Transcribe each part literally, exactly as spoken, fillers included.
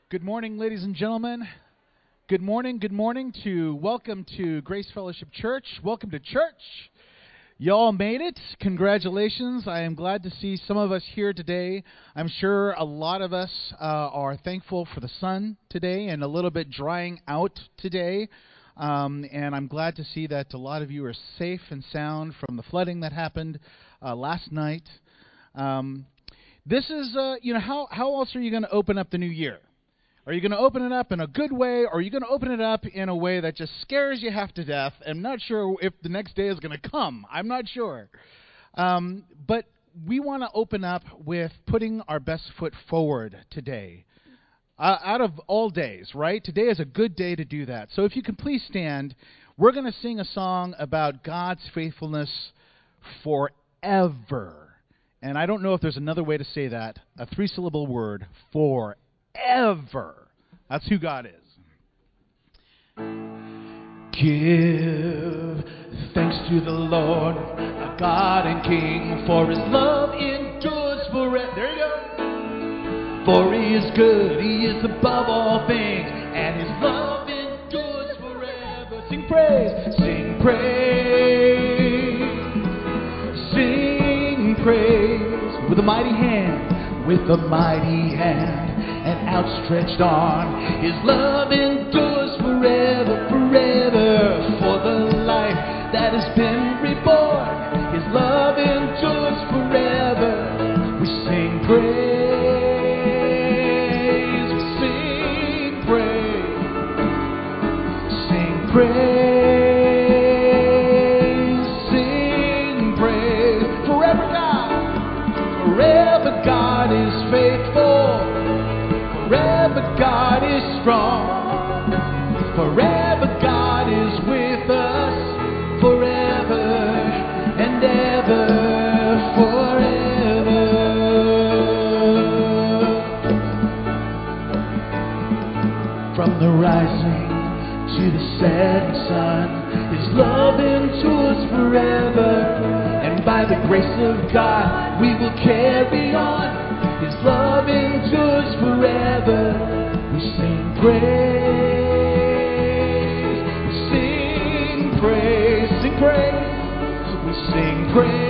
Good morning, ladies and gentlemen. Good morning, good morning to welcome to Grace Fellowship Church. Welcome to church. Y'all made it. Congratulations. I am glad to see some of us here today. I'm sure a lot of us uh, are thankful for the sun today and a little bit drying out today. Um, and I'm glad to see that a lot of you are safe and sound from the flooding that happened uh, last night. Um, this is, uh, you know, how, how else are you going to open up the new year? Are you going to open it up in a good way, or are you going to open it up in a way that just scares you half to death? I'm not sure if the next day is going to come. I'm not sure. Um, but we want to open up with putting our best foot forward today. Uh, out of all days, right? Today is a good day to do that. So if you can please stand, we're going to sing a song about God's faithfulness forever. And I don't know if there's another way to say that, a three-syllable word, forever. Ever. That's who God is. Give thanks to the Lord, our God and King, for His love endures forever. There you go. For He is good, He is above all things, and His love endures forever. Sing praise, sing praise, sing praise with a mighty hand, with a mighty hand. An outstretched arm. His love endures forever, forever. For the life that has been reborn, His love endures forever. We sing praise, we sing praise, sing praise, sing praise. Forever God, forever God is faithful. Forever God is strong. Forever God is with us. Forever and ever. Forever. From the rising to the setting sun, His love endures forever. And by the grace of God, we will carry on. His love endures forever. We sing praise, we sing praise, sing praise, we sing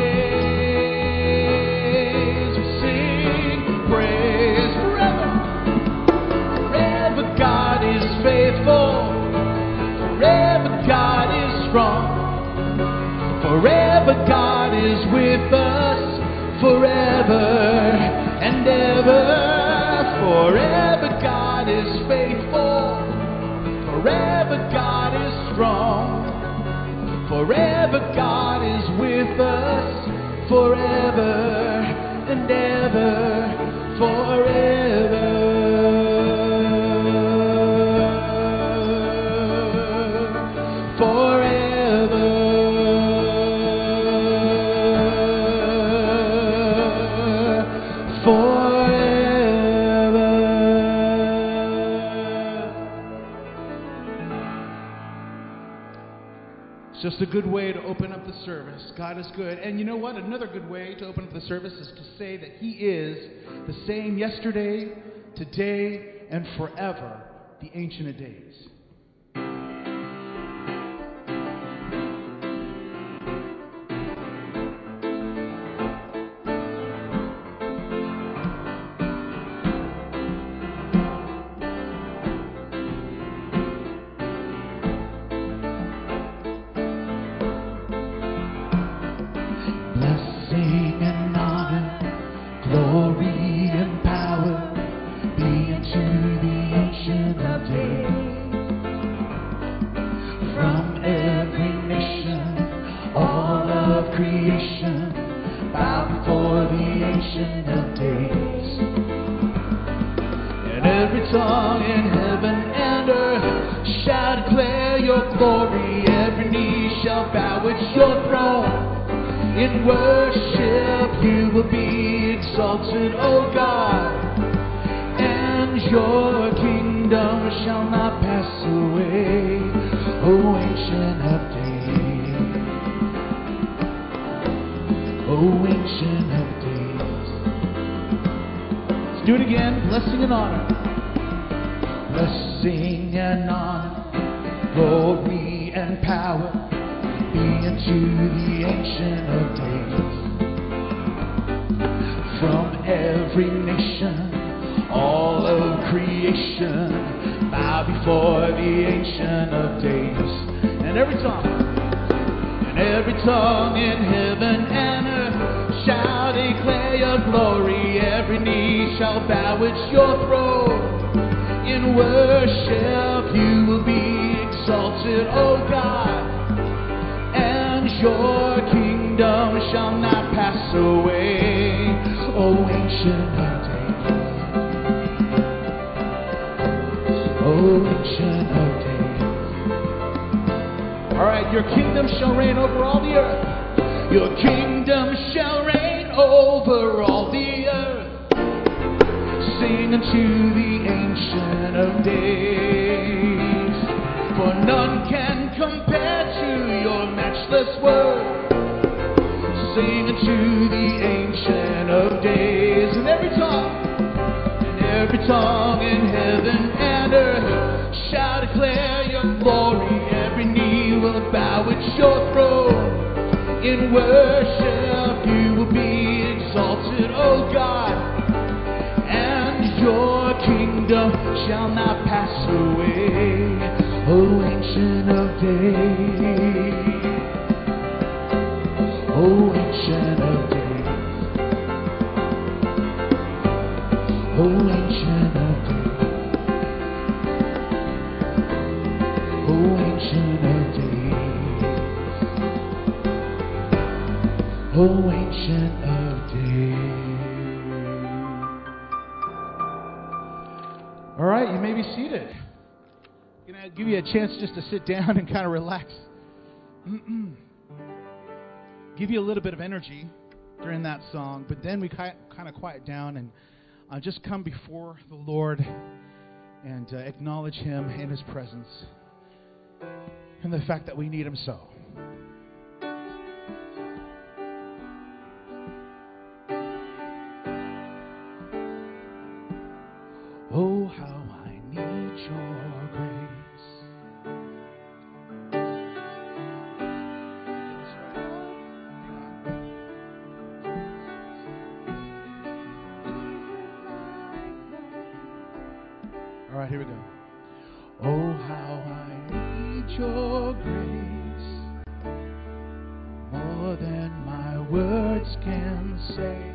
praise, we sing praise forever. Forever God is faithful. Forever God is strong. Forever God is with us. Forever and ever. Forever God is faithful. Forever God is strong. Forever God is with us. Forever and ever. Forever. Forever. It's just a good way to open up the service. God is good. And you know what? Another good way to open up the service is to say that He is the same yesterday, today, and forever, the Ancient of Days. Do it again, blessing and honor. blessing and honor, glory and power be unto the Ancient of Days. From every nation, all of creation, bow before the Ancient of Days. And every tongue, and every tongue in heaven and earth shall declare your glory. Every knee shall bow at your throne. In worship you will be exalted, O God, and your kingdom shall not pass away, O Ancient of Days, O Ancient of Days. All right, your kingdom shall reign over all the earth. Your kingdom shall reign over all the earth. Sing unto the Ancient of Days, for none can compare to your matchless word. Sing unto the Ancient of Days, and every tongue, and every tongue in heaven and earth shall declare your glory. Every knee will bow at your throne. In worship you will be exalted, O God, and your kingdom shall not pass away, O Ancient of Days, O Ancient of Days, O Ancient of Days, O Ancient of Days, O Ancient of Days. All right, you may be seated. I'm going to give you a chance just to sit down and kind of relax. Give you a little bit of energy during that song, but then we kind of quiet down and uh, just come before the Lord and uh, acknowledge Him in His presence and the fact that we need Him so. Oh, how I need your grace. All right, here we go. Oh, how I need your grace, more than my words can say.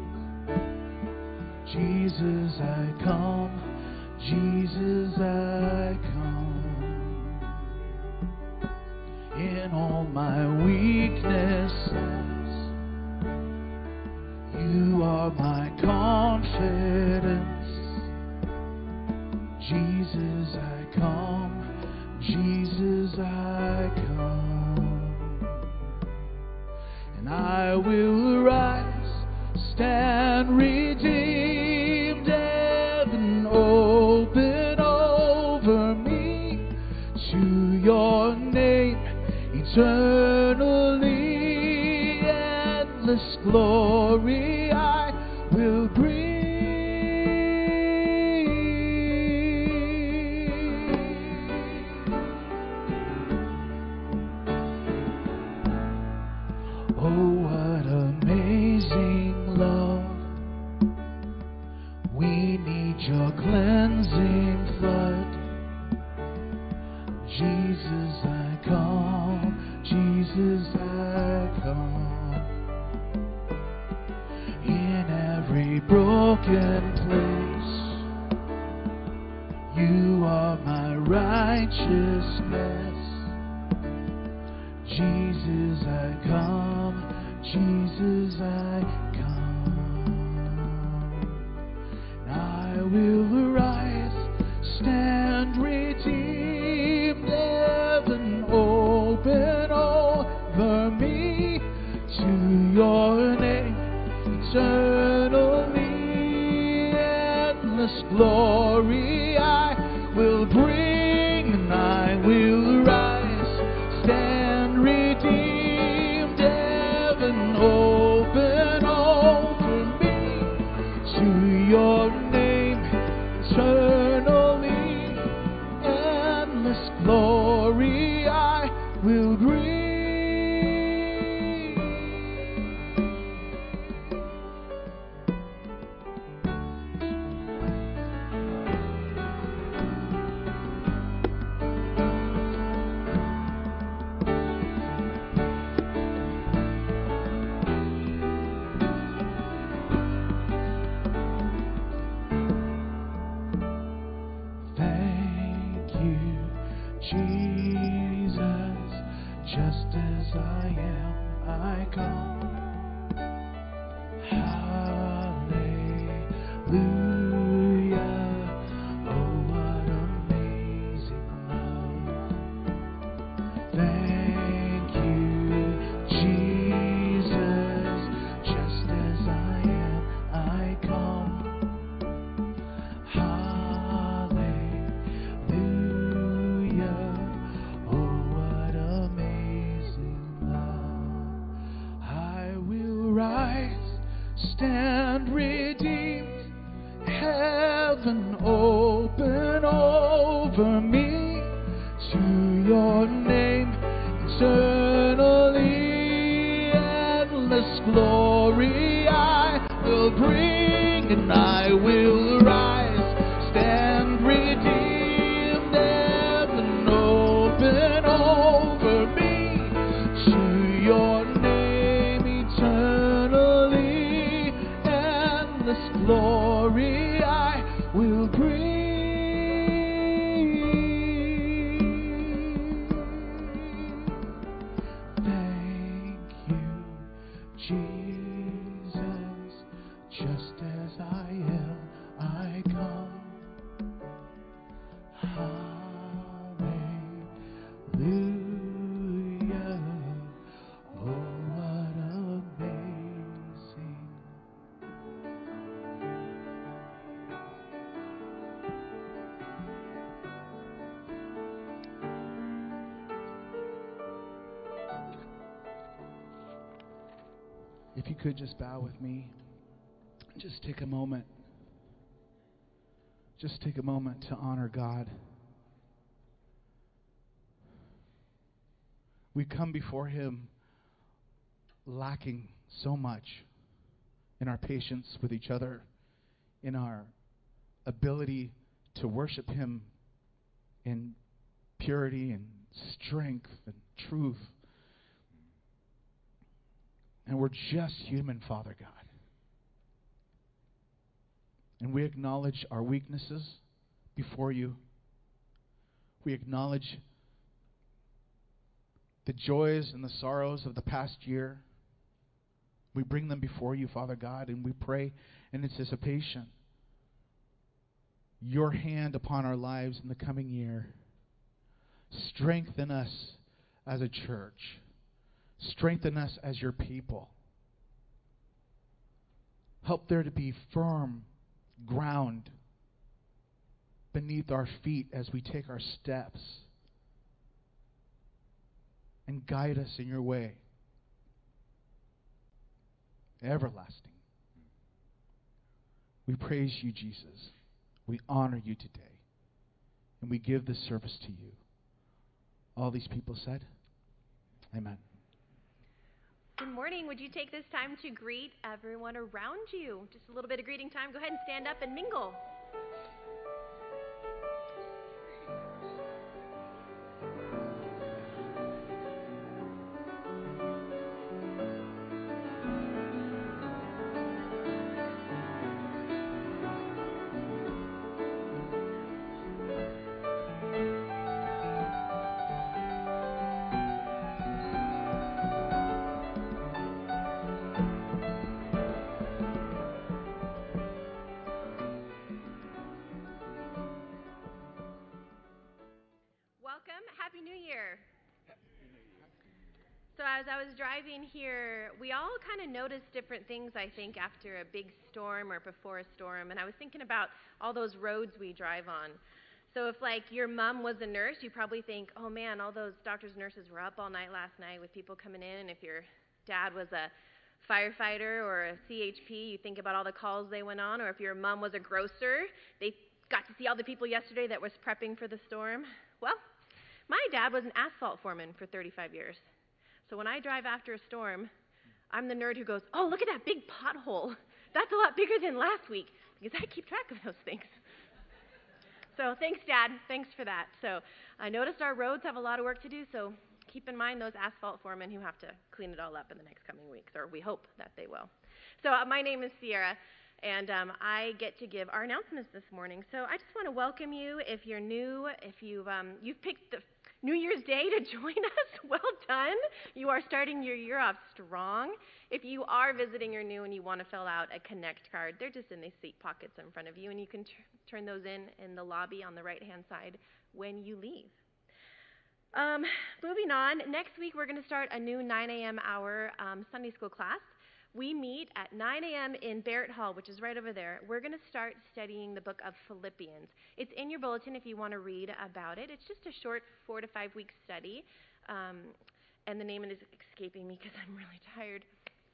Jesus, I come, Jesus, I come. In all my weaknesses, you are my confidence. Jesus, I come, Jesus, I come. And I will rise, stand redeemed, heaven open over me. To your name, eternally, endless glory I will bring. Oh, what amazing love. We need your cleansing flood. Jesus, I come, Jesus, I come. In every broken place, you are my righteousness. Jesus, I come, Jesus, I come. I will arise, stand redeemed, heaven open over me. To your name, eternally, endless glory I will bring, and I will rise, stand redeemed, heaven open over me. To your name, eternally, and redeemed. Heaven open over me, to your name eternally. Endless glory I will bring, and I will rise, stand redeemed. Heaven open over me, to your name eternally. Endless glory I will bring. Thank you, Jesus, just as I am, I come. Hallelujah. Oh, what amazing. If you could just bow with me, just take a moment. Just take a moment to honor God. We come before Him lacking so much in our patience with each other, in our ability to worship Him in purity and strength and truth. And we're just human, Father God. And we acknowledge our weaknesses before you. We acknowledge the joys and the sorrows of the past year. We bring them before you, Father God, and we pray in anticipation your hand upon our lives in the coming year. Strengthen us as a church. Strengthen us as your people. Help there to be firm ground beneath our feet as we take our steps. And guide us in your way. Everlasting. We praise you, Jesus. We honor you today. And we give this service to you. All these people said, amen. Good morning. Would you take this time to greet everyone around you? Just a little bit of greeting time. Go ahead and stand up and mingle. Happy New Year. So as I was driving here, we all kind of notice different things, I think, after a big storm or before a storm. And I was thinking about all those roads we drive on. So if, like, your mom was a nurse, you probably think, oh, man, all those doctors and nurses were up all night last night with people coming in. And if your dad was a firefighter or a C H P, you think about all the calls they went on. Or if your mom was a grocer, they got to see all the people yesterday that was prepping for the storm. Well, my dad was an asphalt foreman for thirty-five years. So when I drive after a storm, I'm the nerd who goes, oh, look at that big pothole. That's a lot bigger than last week, because I keep track of those things. So thanks, Dad. Thanks for that. So I noticed our roads have a lot of work to do, so keep in mind those asphalt foremen who have to clean it all up in the next coming weeks, or we hope that they will. So uh, my name is Sierra, and um, I get to give our announcements this morning. So I just want to welcome you. If you're new, if you've um, you've picked the New Year's Day to join us, well done. You are starting your year off strong. If you are visiting or new and you want to fill out a Connect card, they're just in the seat pockets in front of you, and you can t- turn those in in the lobby on the right-hand side when you leave. Um, moving on, next week we're going to start a new nine a.m. hour um, Sunday school class. We meet at nine a.m. in Barrett Hall, which is right over there. We're going to start studying the book of Philippians. It's in your bulletin if you want to read about it. It's just a short four to five week study, um, and the name is escaping me because I'm really tired.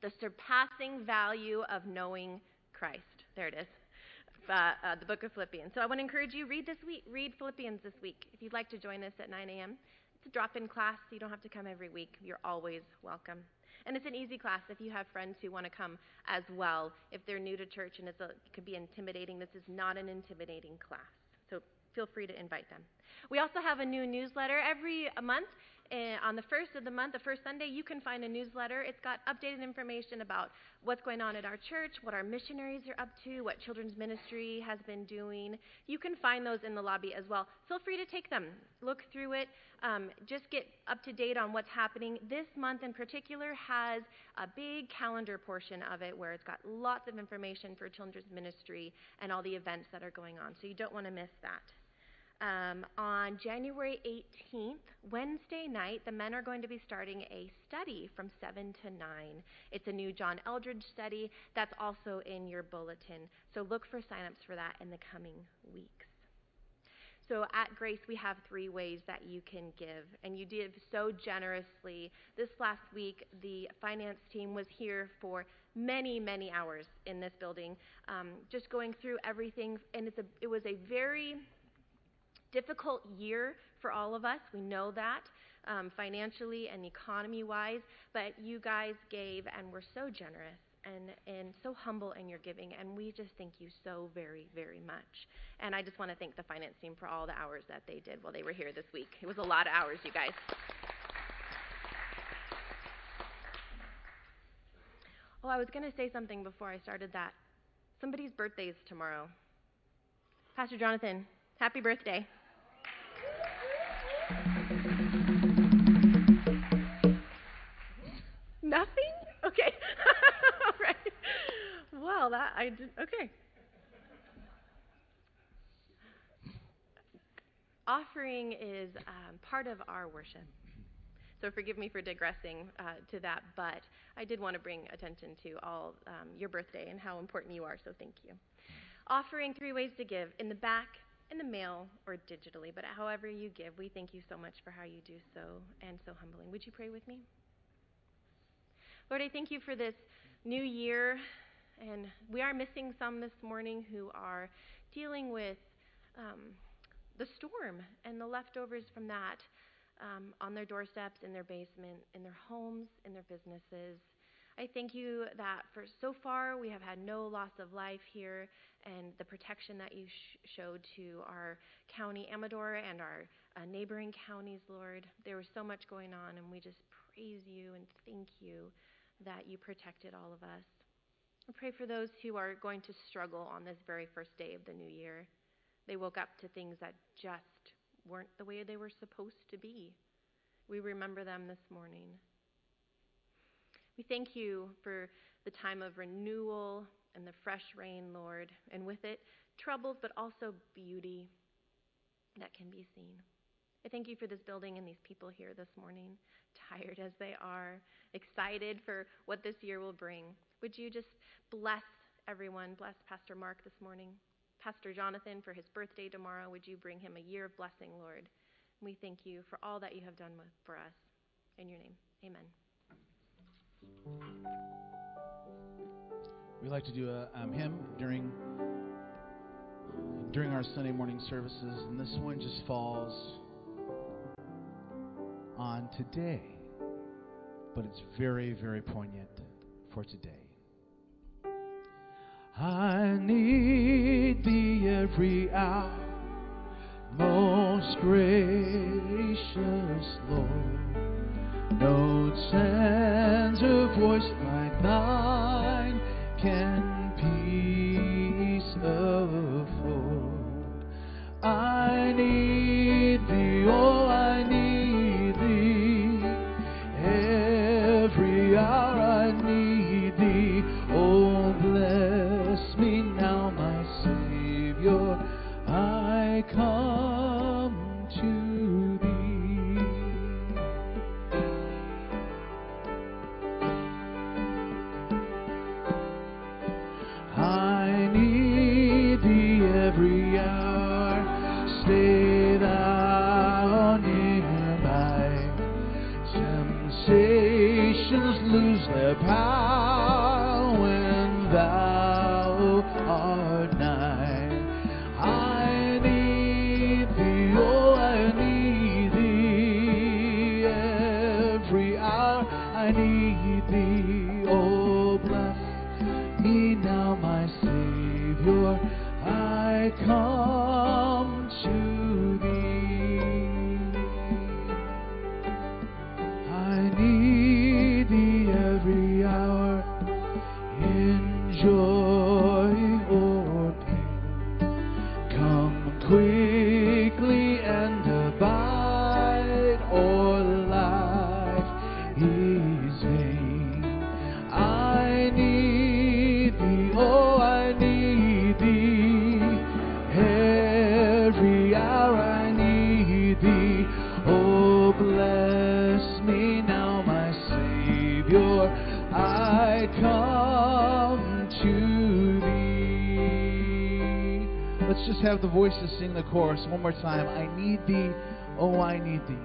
The surpassing value of knowing Christ. There it is. Uh, uh, the book of Philippians. So I want to encourage you, read this week. Read Philippians this week. If you'd like to join us at nine a.m. It's a drop-in class, so you don't have to come every week. You're always welcome. And it's an easy class if you have friends who want to come as well. If they're new to church and it's a, it could be intimidating, this is not an intimidating class. So feel free to invite them. We also have a new newsletter every month. Uh, on the first of the month, the first Sunday, you can find a newsletter. It's got updated information about what's going on at our church, what our missionaries are up to, what children's ministry has been doing. You can find those in the lobby as well. Feel free to take them. Look through it. Um, just get up to date on what's happening. This month in particular has a big calendar portion of it where it's got lots of information for children's ministry and all the events that are going on. So you don't want to miss that. Um, on January eighteenth, Wednesday night, the men are going to be starting a study from seven to nine. It's a new John Eldredge study that's also in your bulletin. So look for signups for that in the coming weeks. So at Grace, we have three ways that you can give, and you give so generously. This last week, the finance team was here for many, many hours in this building, um, just going through everything, and it's a, it was a very difficult year for all of us. We know that um, financially and economy-wise, but you guys gave and were so generous and, and so humble in your giving, and we just thank you so very, very much. And I just want to thank the finance team for all the hours that they did while they were here this week. It was a lot of hours, you guys. Oh, I was going to say something before I started that. Somebody's birthday is tomorrow. Pastor Jonathan, happy birthday. Nothing? Okay. All right. Well, that I did. Okay. Offering is um, part of our worship. So forgive me for digressing uh, to that, but I did want to bring attention to all um, your birthday and how important you are, so thank you. Offering, three ways to give, in the back, in the mail, or digitally, but however you give, we thank you so much for how you do so and so humbling. Would you pray with me? Lord, I thank you for this new year, and we are missing some this morning who are dealing with um, the storm and the leftovers from that um, on their doorsteps, in their basement, in their homes, in their businesses. I thank you that for so far we have had no loss of life here, and the protection that you sh- showed to our county, Amador, and our uh, neighboring counties, Lord. There was so much going on, and we just praise you and thank you that you protected all of us. I pray for those who are going to struggle on this very first day of the new year. They woke up to things that just weren't the way they were supposed to be. We remember them this morning. We thank you for the time of renewal and the fresh rain, Lord, and with it, troubles, but also beauty that can be seen. I thank you for this building and these people here this morning, tired as they are, excited for what this year will bring. Would you just bless everyone, bless Pastor Mark this morning, Pastor Jonathan for his birthday tomorrow. Would you bring him a year of blessing, Lord? We thank you for all that you have done for us. In your name, amen. We like to do a um, hymn during during our Sunday morning services, and this one just falls on today, but it's very, very poignant for today. I need thee every hour, most gracious Lord. No tender voice like thine can peace afford. I need thee, oh, I need thee. Every hour I need thee. Oh, bless me now, my Savior. I come to thee. are nigh. I need thee, oh, I need thee. Every hour I need thee. Oh, bless me now, my Savior. I come to thee. I need thee every hour, in joy or pain. Come quickly and abide, or life is vain. I need thee, oh, I need thee. Every hour I need thee. Oh, bless me now, my Savior. I come to thee. Let's just have the voices sing the chorus one more time. I need thee, oh, I need thee.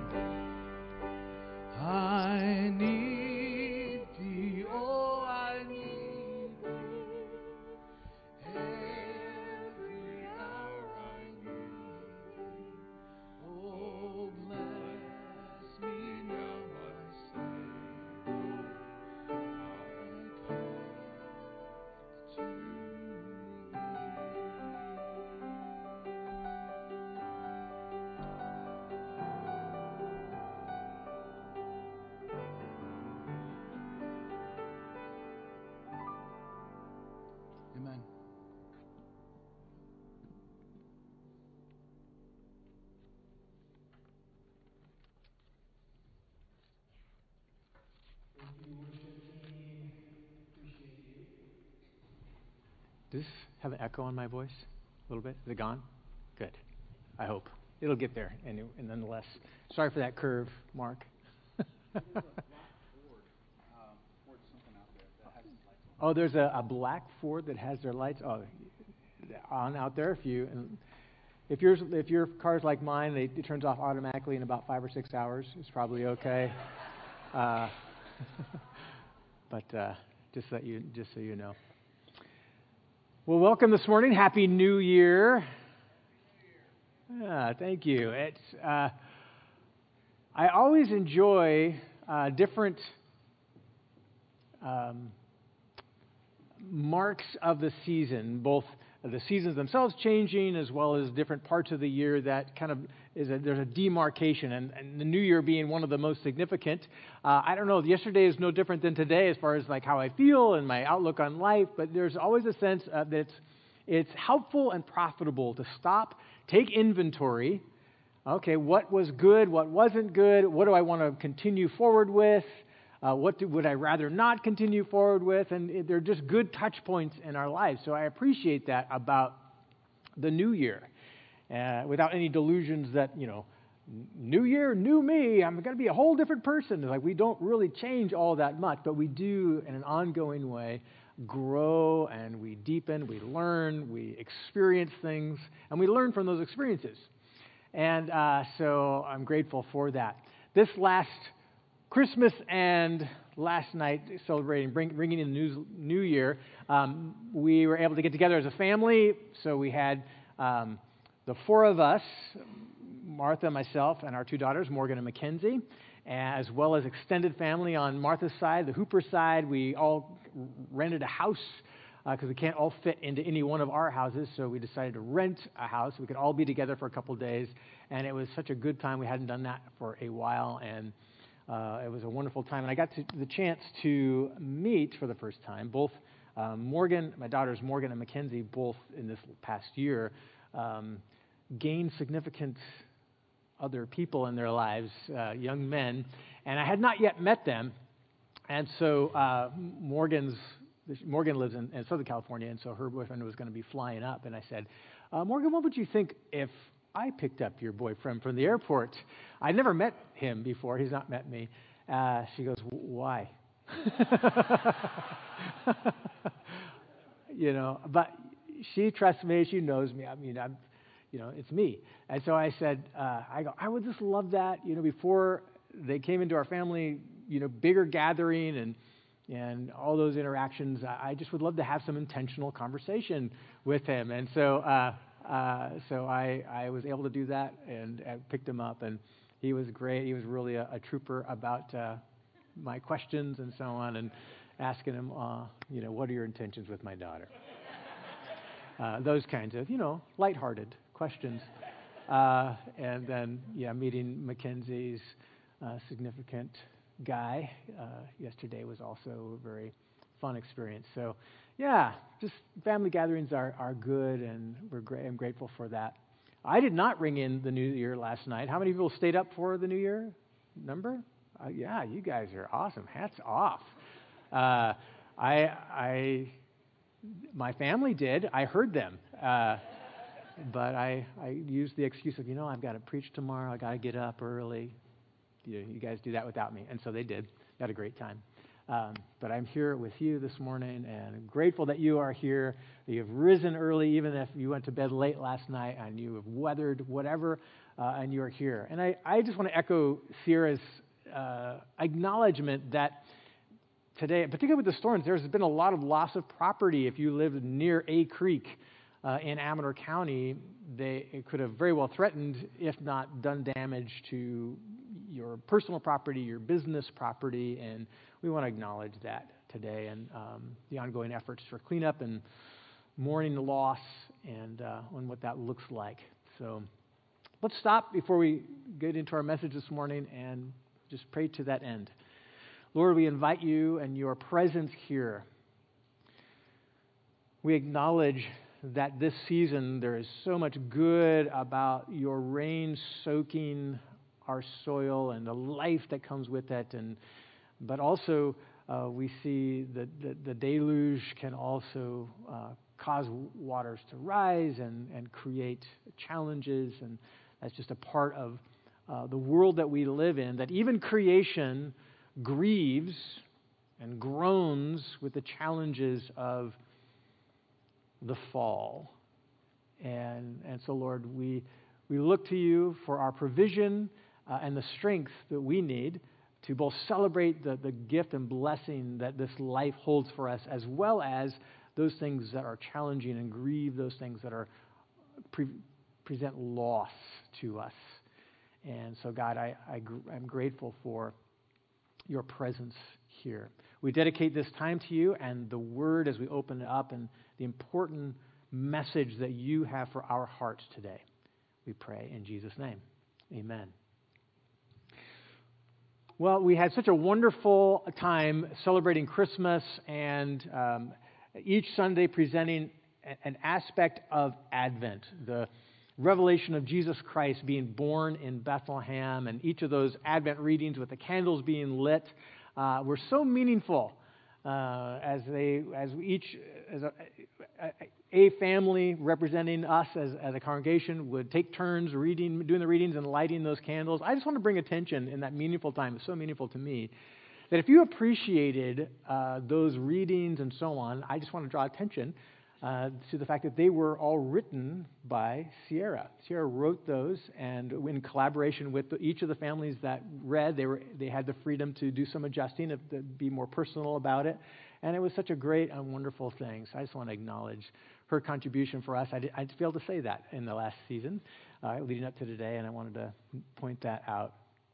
I need thee, oh, I need thee. Every hour I need thee. Oh, bless me now, my Savior. I come to thee. Amen. Does this have an echo on my voice a little bit? Is it gone? Good. I hope. It'll get there, and, and nonetheless. Sorry for that curve, Mark. Oh, there's a, a black Ford that has their lights oh, on out there. If you and if yours if your car's like mine, they, it turns off automatically in about five or six hours. It's probably okay. uh, but uh, just that you just so you know. Well, welcome this morning. Happy New Year. Yeah, thank you. It's uh, I always enjoy uh, different um, marks of the season, both the seasons themselves changing as well as different parts of the year that kind of is a, there's a demarcation, and, and the New Year being one of the most significant. Uh, I don't know, yesterday is no different than today as far as like how I feel and my outlook on life, but there's always a sense uh, that it's, it's helpful and profitable to stop, take inventory. Okay, what was good, what wasn't good, what do I want to continue forward with? Uh, what do, would I rather not continue forward with? And it, they're just good touch points in our lives. So I appreciate that about the new year. Uh, without any delusions that, you know, new year, new me, I'm going to be a whole different person. Like, we don't really change all that much, but we do, in an ongoing way, grow and we deepen, we learn, we experience things, and we learn from those experiences. And uh, so I'm grateful for that. This last Christmas and last night, celebrating, bring, bringing in the new, new year, um, we were able to get together as a family. So we had um, the four of us, Martha, myself, and our two daughters, Morgan and Mackenzie, as well as extended family on Martha's side, the Hooper side. We all rented a house because uh, we can't all fit into any one of our houses, so we decided to rent a house. We could all be together for a couple of days, and it was such a good time. We hadn't done that for a while, and Uh, it was a wonderful time, and I got to, the chance to meet for the first time both um, Morgan, my daughters Morgan and Mackenzie, both in this past year, um, gained significant other people in their lives, uh, young men, and I had not yet met them, and so uh, Morgan's Morgan lives in, in Southern California, and so her boyfriend was going to be flying up, and I said, uh, Morgan, what would you think if I picked up your boyfriend from the airport? I'd never met him before. He's not met me. Uh, she goes, why? You know, but she trusts me. She knows me. I mean, I'm, you know, it's me. And so I said, uh, I go, I would just love that. You know, before they came into our family, you know, bigger gathering, and and all those interactions, I, I just would love to have some intentional conversation with him. And so uh, uh, so I, I was able to do that, and I picked him up, and he was great. He was really a, a trooper about uh, my questions and so on, and asking him, uh, you know, what are your intentions with my daughter? Uh, those kinds of, you know, lighthearted questions. Uh, and then, yeah, meeting Mackenzie's uh, significant guy uh, yesterday was also a very fun experience. So, yeah, just family gatherings are, are good, and we're gra- I'm grateful for that. I did not ring in the New Year last night. How many people stayed up for the New Year? Number? Uh, yeah, you guys are awesome. Hats off. Uh, I, I, my family did. I heard them. Uh, but I, I used the excuse of, you know, I've got to preach tomorrow. I got to get up early. You, you guys do that without me. And so they did. They had a great time. Um, but I'm here with you this morning, and I'm grateful that you are here, that you've risen early, even if you went to bed late last night, and you have weathered whatever, uh, and you are here. And I, I just want to echo Sierra's uh, acknowledgement that today, particularly with the storms, there's been a lot of loss of property. If you live near a creek uh, in Amador County, they it could have very well threatened, if not done damage to your personal property, your business property, and we want to acknowledge that today, and um, the ongoing efforts for cleanup and mourning the loss, and uh, and what that looks like. So let's stop before we get into our message this morning and just pray to that end. Lord, we invite you and your presence here. We acknowledge that this season there is so much good about your rain soaking our soil and the life that comes with it, and but also uh, we see that the, the deluge can also uh, cause waters to rise and, and create challenges, and that's just a part of uh, the world that we live in, that even creation grieves and groans with the challenges of the fall. And and so, Lord, we we look to you for our provision uh, and the strength that we need to both celebrate the, the gift and blessing that this life holds for us, as well as those things that are challenging, and grieve those things that are pre- present loss to us. And so, God, I, I I'm grateful for your presence here. We dedicate this time to you and the Word as we open it up, and the important message that you have for our hearts today. We pray in Jesus' name. Amen. Well, we had such a wonderful time celebrating Christmas, and um, each Sunday presenting an aspect of Advent, the revelation of Jesus Christ being born in Bethlehem, and each of those Advent readings with the candles being lit uh, were so meaningful uh, as they, as we each, as a, a family representing us as, as a congregation would take turns reading, doing the readings and lighting those candles. I just want to bring attention in that meaningful time. It's so meaningful to me that if you appreciated uh, those readings and so on, I just want to draw attention Uh, to the fact that they were all written by Sierra. Sierra wrote those, and in collaboration with the, each of the families that read, they were they had the freedom to do some adjusting, to, to be more personal about it, and it was such a great and wonderful thing. So I just want to acknowledge her contribution for us. I, did, I failed to say that in the last season, uh, leading up to today, and I wanted to point that out.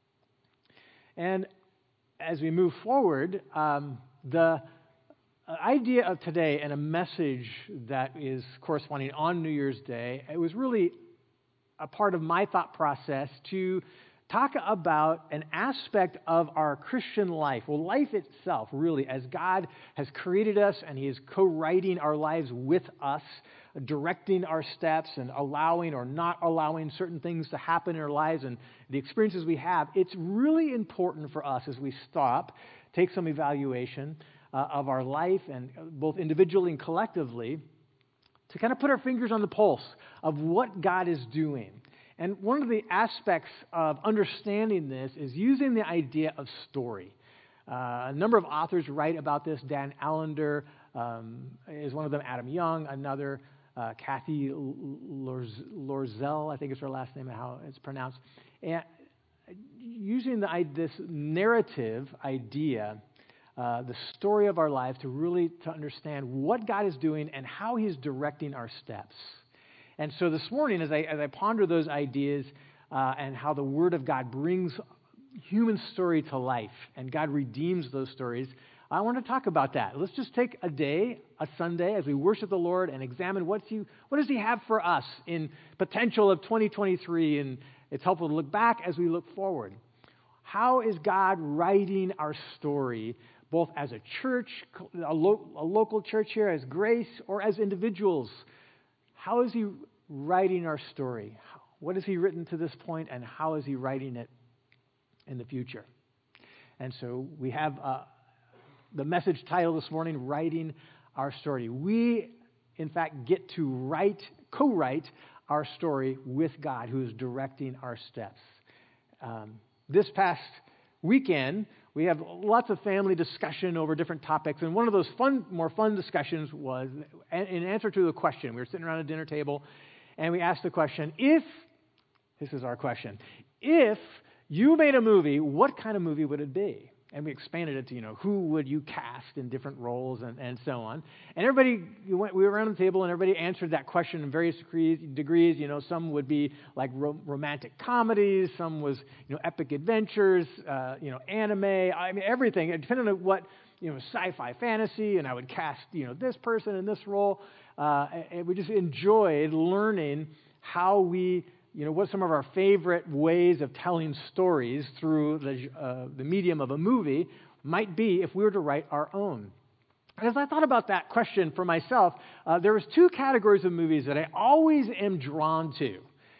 And as we move forward, um, the Uh, idea of today and a message that is corresponding on New Year's Day, it was really a part of my thought process to talk about an aspect of our Christian life. Well, life itself, really, as God has created us and He is co-writing our lives with us, directing our steps and allowing or not allowing certain things to happen in our lives and the experiences we have. It's really important for us as we stop, take some evaluation Uh, of our life, and both individually and collectively, to kind of put our fingers on the pulse of what God is doing. And one of the aspects of understanding this is using the idea of story. Uh, a number of authors write about this. Dan Allender um, is one of them, Adam Young, another, uh, Kathy Lorz- Lorzell, I think is her last name, how it's pronounced. And using the, this narrative idea uh, the story of our life, to really to understand what God is doing and how He's directing our steps. And so this morning, as I, as I ponder those ideas uh, and how the Word of God brings human story to life and God redeems those stories, I want to talk about that. Let's just take a day, a Sunday, as we worship the Lord and examine what's he, what does He have for us in potential of twenty twenty-three. And it's helpful to look back as we look forward. How is God writing our story, both as a church, a, lo- a local church here, as Grace, or as individuals? How is He writing our story? What has He written to this point, and how is He writing it in the future? And so we have uh, the message title this morning, Writing Our Story. We, in fact, get to write, co-write our story with God, who is directing our steps. Um, this past weekend, we have lots of family discussion over different topics, and one of those fun, more fun discussions was in answer to the question. We were sitting around a dinner table, and we asked the question, if, this is our question, if you made a movie, what kind of movie would it be? And we expanded it to, you know, who would you cast in different roles and, and so on. And everybody, we went, we were around the table and everybody answered that question in various degrees. degrees. You know, some would be like ro- romantic comedies. Some was, you know, epic adventures, uh, you know, anime. I mean, everything. It depended on what, you know, sci-fi fantasy. And I would cast, you know, this person in this role. Uh, and we just enjoyed learning how we, you know, what some of our favorite ways of telling stories through the, uh, the medium of a movie might be if we were to write our own. And as I thought about that question for myself, uh, there was two categories of movies that I always am drawn to.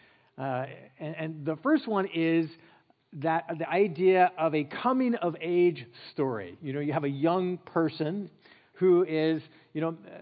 Uh, and, and the first one is that the idea of a coming-of-age story. You know, you have a young person who is, you know, uh,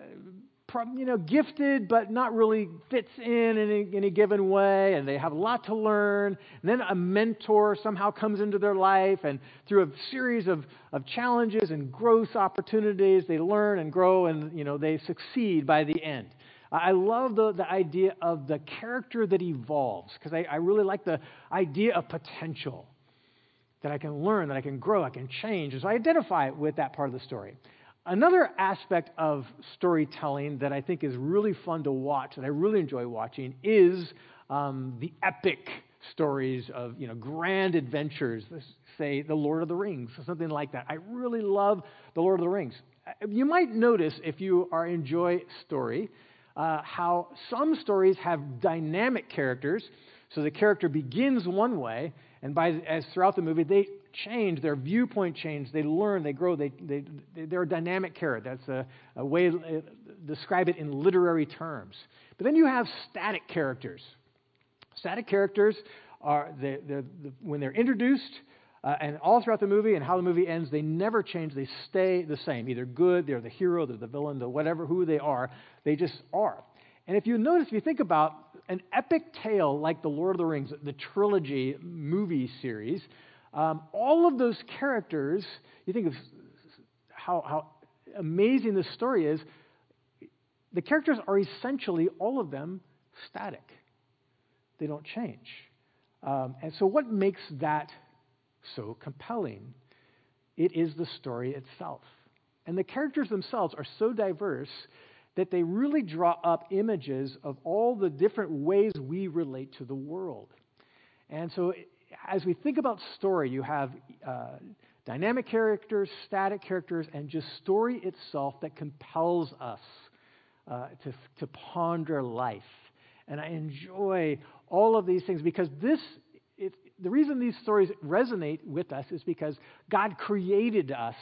you know, gifted, but not really fits in in any, any given way, and they have a lot to learn. And then a mentor somehow comes into their life, and through a series of, of challenges and growth opportunities, they learn and grow, and, you know, they succeed by the end. I love the, the idea of the character that evolves, because I, I really like the idea of potential, that I can learn, that I can grow, I can change. And so I identify with that part of the story. Another aspect of storytelling that I think is really fun to watch, that I really enjoy watching, is um, the epic stories of, you know, grand adventures. Let's say The Lord of the Rings, or something like that. I really love The Lord of the Rings. You might notice, if you are enjoy story, uh, how some stories have dynamic characters. So the character begins one way, and by as throughout the movie they change, their viewpoint change, they learn, they grow, they, they, they're a dynamic character. That's a, a way to uh, describe it in literary terms. But then you have static characters. Static characters are, they're, they're, the, when they're introduced, uh, and all throughout the movie and how the movie ends, they never change, they stay the same. Either good, they're the hero, they're the villain, the whatever, who they are, they just are. And if you notice, if you think about an epic tale like The Lord of the Rings, the trilogy movie series, Um, all of those characters, you think of how, how amazing this story is, the characters are essentially, all of them, static. They don't change. Um, and so what makes that so compelling? It is the story itself. And the characters themselves are so diverse that they really draw up images of all the different ways we relate to the world. And so it, as we think about story, you have uh, dynamic characters, static characters, and just story itself that compels us uh, to, to ponder life. And I enjoy all of these things because this, it, the reason these stories resonate with us is because God created us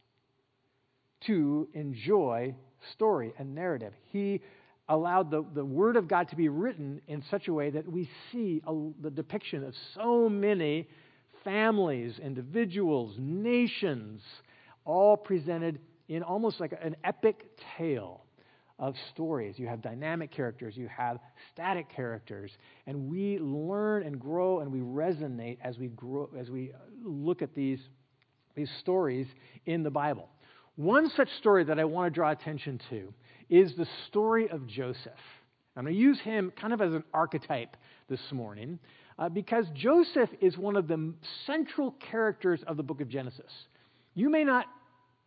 to enjoy story and narrative. He allowed the, the Word of God to be written in such a way that we see a, the depiction of so many families, individuals, nations, all presented in almost like an epic tale of stories. You have dynamic characters, you have static characters, and we learn and grow and we resonate as we grow, as we look at these, these stories in the Bible. One such story that I want to draw attention to is the story of Joseph. I'm going to use him kind of as an archetype this morning uh, because Joseph is one of the central characters of the book of Genesis. You may not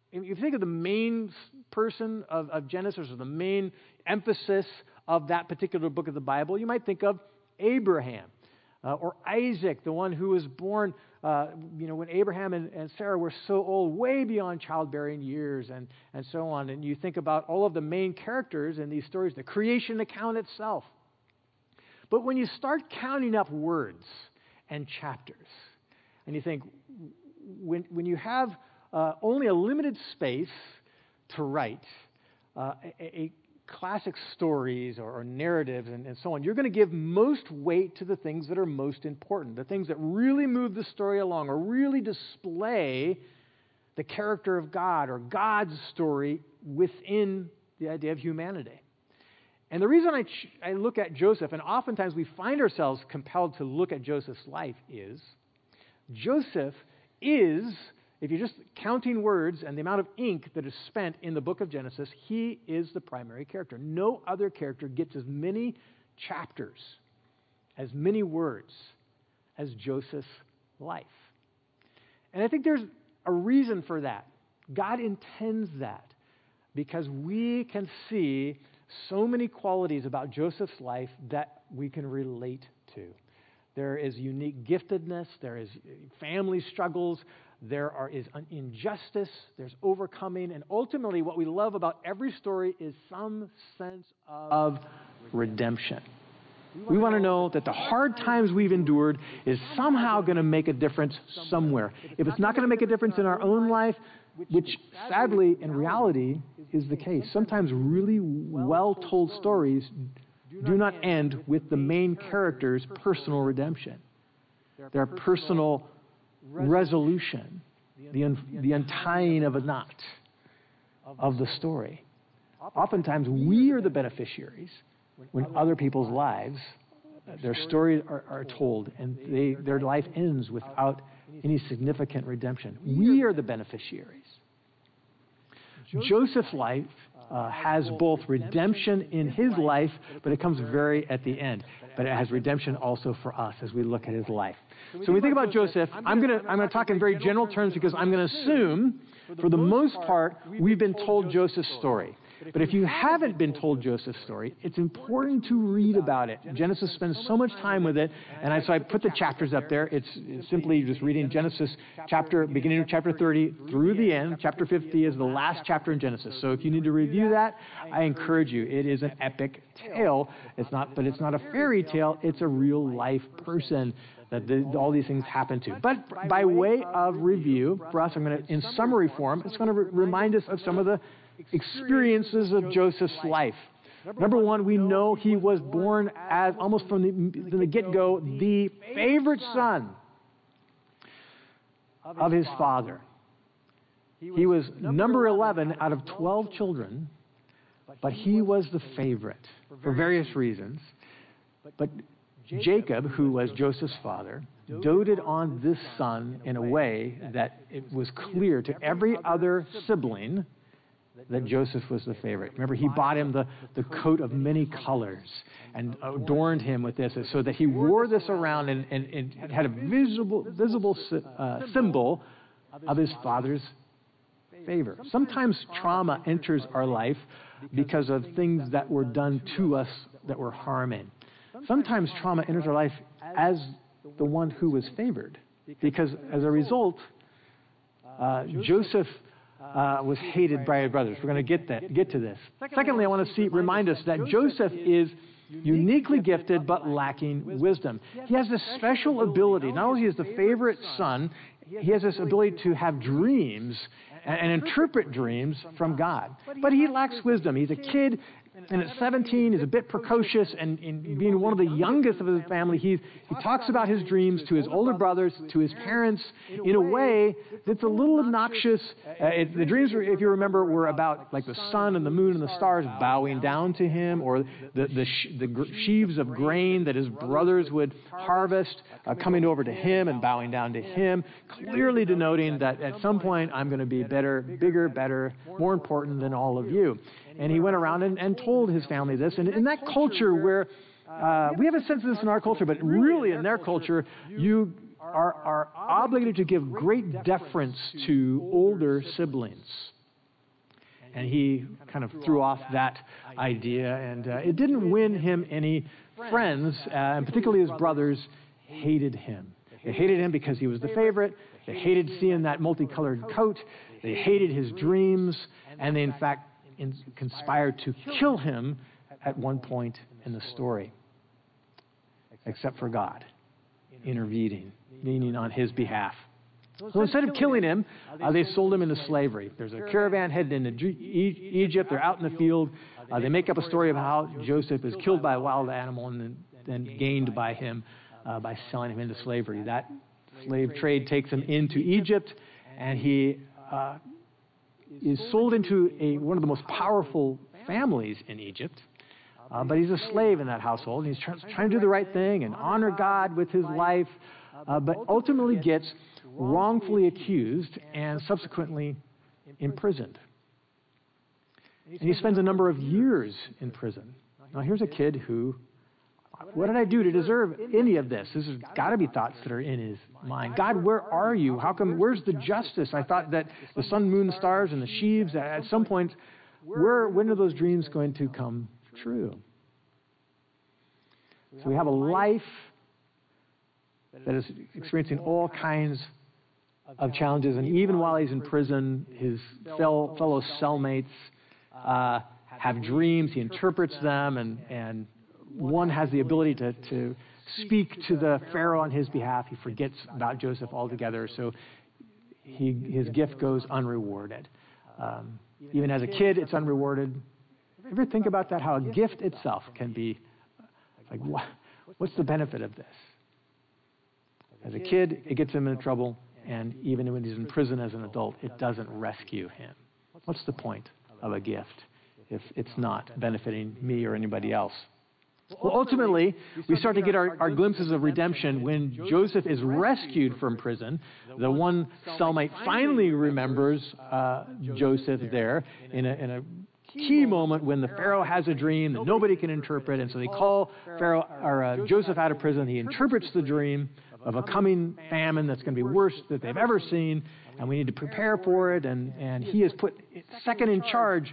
if you think of the main person of, of Genesis, or the main emphasis of that particular book of the Bible, you might think of Abraham uh, or Isaac, the one who was born, uh, you know, when Abraham and, and Sarah were so old, way beyond childbearing years, and, and so on. And you think about all of the main characters in these stories, the creation account itself. But when you start counting up words and chapters, and you think, when, when you have uh, only a limited space to write uh, a, a classic stories or, or narratives and, and so on, you're going to give most weight to the things that are most important, the things that really move the story along or really display the character of God or God's story within the idea of humanity. And the reason I, ch- I look at Joseph, and oftentimes we find ourselves compelled to look at Joseph's life, is Joseph is, if you're just counting words and the amount of ink that is spent in the book of Genesis, he is the primary character. No other character gets as many chapters, as many words as Joseph's life. And I think there's a reason for that. God intends that because we can see so many qualities about Joseph's life that we can relate to. There is unique giftedness, there is family struggles, there are, is injustice, there's overcoming, and ultimately what we love about every story is some sense of redemption. We want to know that the hard times we've endured is somehow going to make a difference somewhere. If it's not going to make a difference in our own life, which sadly in reality is the case, sometimes really well-told stories do not end with the main character's personal redemption, their personal resolution, the, un- the untying of a knot of the story. Oftentimes, we are the beneficiaries when other people's lives, their stories are, are told, and they, their life ends without any significant redemption. We are the beneficiaries. Joseph's life uh, has both redemption in his life, but it comes very at the end. But it has redemption also for us as we look at his life. So when we think about Joseph, I'm going to I'm going to talk in very general terms because I'm going to assume, for the most part, we've been told Joseph's story. But if you haven't been told Joseph's story, it's important to read about it. Genesis spends so much time with it, and I, so I put the chapters up there. It's, it's simply just reading Genesis chapter, beginning of chapter thirty through the end. Chapter fifty is the last chapter in Genesis. So if you need to review that, I encourage you. It is an epic tale. It's not, but it's not a fairy tale. It's a real life person that the, all these things happen to. But by way of review, for us, I'm going to, in summary form, it's going to re- remind us of some of the experiences of Joseph's life. Number one, we know he was born as, almost from the, from the get-go, the favorite son of his father. He was number eleven out of twelve children, but he was the favorite for various reasons. But Jacob, who was Joseph's father, doted on this son in a way that it was clear to every other sibling that Joseph was the favorite. Remember, he bought him the, the coat of many colors and adorned him with this so that he wore this around and, and, and had a visible, visible uh, symbol of his father's favor. Sometimes trauma enters our life because of things that were done to us that were harming. Sometimes trauma enters our life as the one who was favored, because as a result, uh, Joseph uh, was hated by his brothers. We're going to get that, get to this. Secondly, I want to see, remind us that Joseph is uniquely gifted but lacking wisdom. He has this special ability. Not only is he the favorite son, he has this ability to have dreams and, and interpret dreams from God. But he lacks wisdom. He's a kid. And at seventeen, he's a bit precocious, and, and being one of the youngest of his family, he, he talks about his dreams to his older brothers, to his parents, in a way that's a little obnoxious. Uh, it, the dreams, were, if you remember, were about like the sun and the moon and the stars bowing down to him, or the, the, sh- the gr- sheaves of grain that his brothers would harvest uh, coming over to him and bowing down to him, clearly denoting that at some point I'm going to be better, bigger, better, more important than all of you. And he went around and, and told his family this. And in that culture where, uh, we have a sense of this in our culture, but really in their culture, you are, are obligated to give great deference to older siblings. and he kind of threw off that idea, and uh, it didn't win him any friends, uh, and particularly his brothers hated him. They hated him because he was the favorite. They hated seeing that multicolored coat. They hated his dreams, and they, in fact, in, conspired to kill him at one point in the story, except for God intervening, meaning on his behalf. So instead of killing him, uh, they sold him into slavery. There's a caravan heading into e- Egypt. They're out in the field. Uh, they make up a story of how Joseph is killed by a wild animal and then, then gained by him uh, by selling him into slavery. That slave trade takes him into Egypt, and he uh, is sold into a, one of the most powerful families in Egypt. Uh, but he's a slave in that household, and he's try- trying to do the right thing and honor God with his life, uh, but ultimately gets wrongfully accused and subsequently imprisoned. And he spends a number of years in prison. Now, here's a kid who, what did I do to deserve any of this? This has got to be thoughts that are in his mind. God, where are you? How come, where's the justice? I thought that the sun, moon, stars, and the sheaves, at some point, where, when are those dreams going to come true? So we have a life that is experiencing all kinds of challenges, and even while he's in prison, his fel- fellow cellmates uh, have dreams. He interprets them, and, and one has the ability to, to speak to the Pharaoh on his behalf. He forgets about Joseph altogether, so he, his gift goes unrewarded. Um, even as a kid, it's unrewarded. Ever think about that, how a gift itself can be, like, what, what's the benefit of this? As a kid, it gets him into trouble, and even when he's in prison as an adult, it doesn't rescue him. What's the point of a gift if it's not benefiting me or anybody else? Well, ultimately, we start to get our, our glimpses of redemption when Joseph is rescued from prison. The one cellmate finally remembers uh, Joseph there in a, in a key moment when the Pharaoh has a dream that nobody can interpret, and so they call Pharaoh or uh, Joseph out of prison. He interprets the dream of a coming famine that's going to be worse that they've ever seen, and we need to prepare for it. And, and he is put second in charge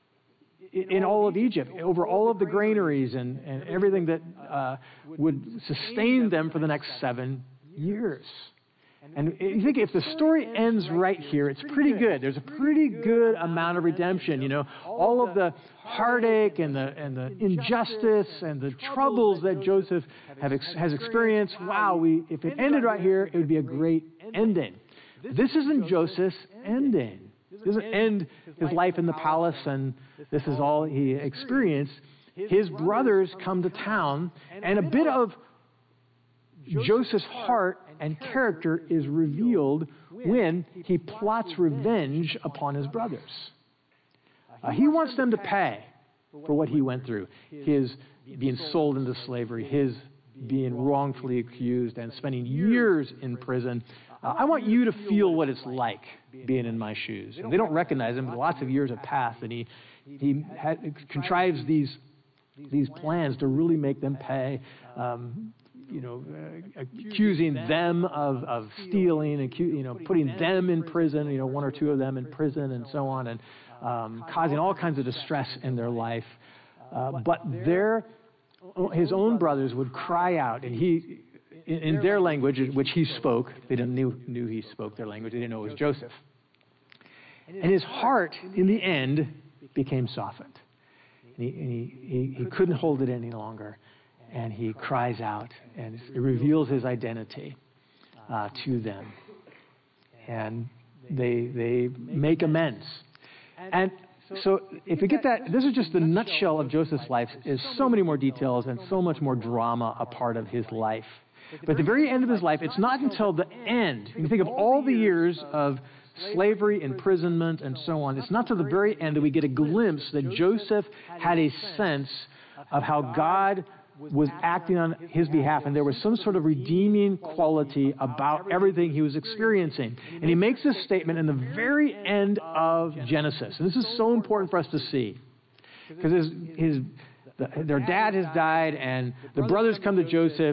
in all of Egypt, over all of the granaries and, and everything that uh, would sustain them for the next seven years. And you think if the story ends right here, it's pretty good. There's a pretty good amount of redemption. You know, all of the heartache and the and the injustice and the troubles that Joseph have ex- has experienced. Wow, we if it ended right here, it would be a great ending. This isn't Joseph's ending. This doesn't end his life in the palace and this is all he experienced. His brothers come to town, and a bit of Joseph's heart and character is revealed when he plots revenge upon his brothers. Uh, he wants them to pay for what he went through, his being sold into slavery, his being wrongfully accused and spending years in prison. Uh, I want you to feel what it's like being in my shoes. And they don't recognize him, but lots of years have passed, and he he had, contrives these these plans to really make them pay. Um, you know, uh, accusing them of, of stealing, acu- you know, putting them in prison, you know, one or two of them in prison and so on, and um, causing all kinds of distress in their life. Uh, but their, his own brothers would cry out, and he, in, in their language, which he spoke, they didn't knew, knew he spoke their language, they didn't know it was Joseph. And his heart, in the end, became softened. And he, and he, he, he couldn't hold it any longer. And he cries out, and it reveals his identity uh, to them. And they they make amends. And so if you get that, this is just the nutshell of Joseph's life. There's so many more details and so much more drama a part of his life. But at the very end of his life, it's not until the end. You think of all the years of slavery, imprisonment, and so on. It's not till the very end that we get a glimpse that Joseph had a sense of how God was acting on his behalf, and there was some sort of redeeming quality about everything he was experiencing. And he makes this statement in the very end of Genesis. And this is so important for us to see. Because his, his, the, their dad has died, and the brothers come to Joseph,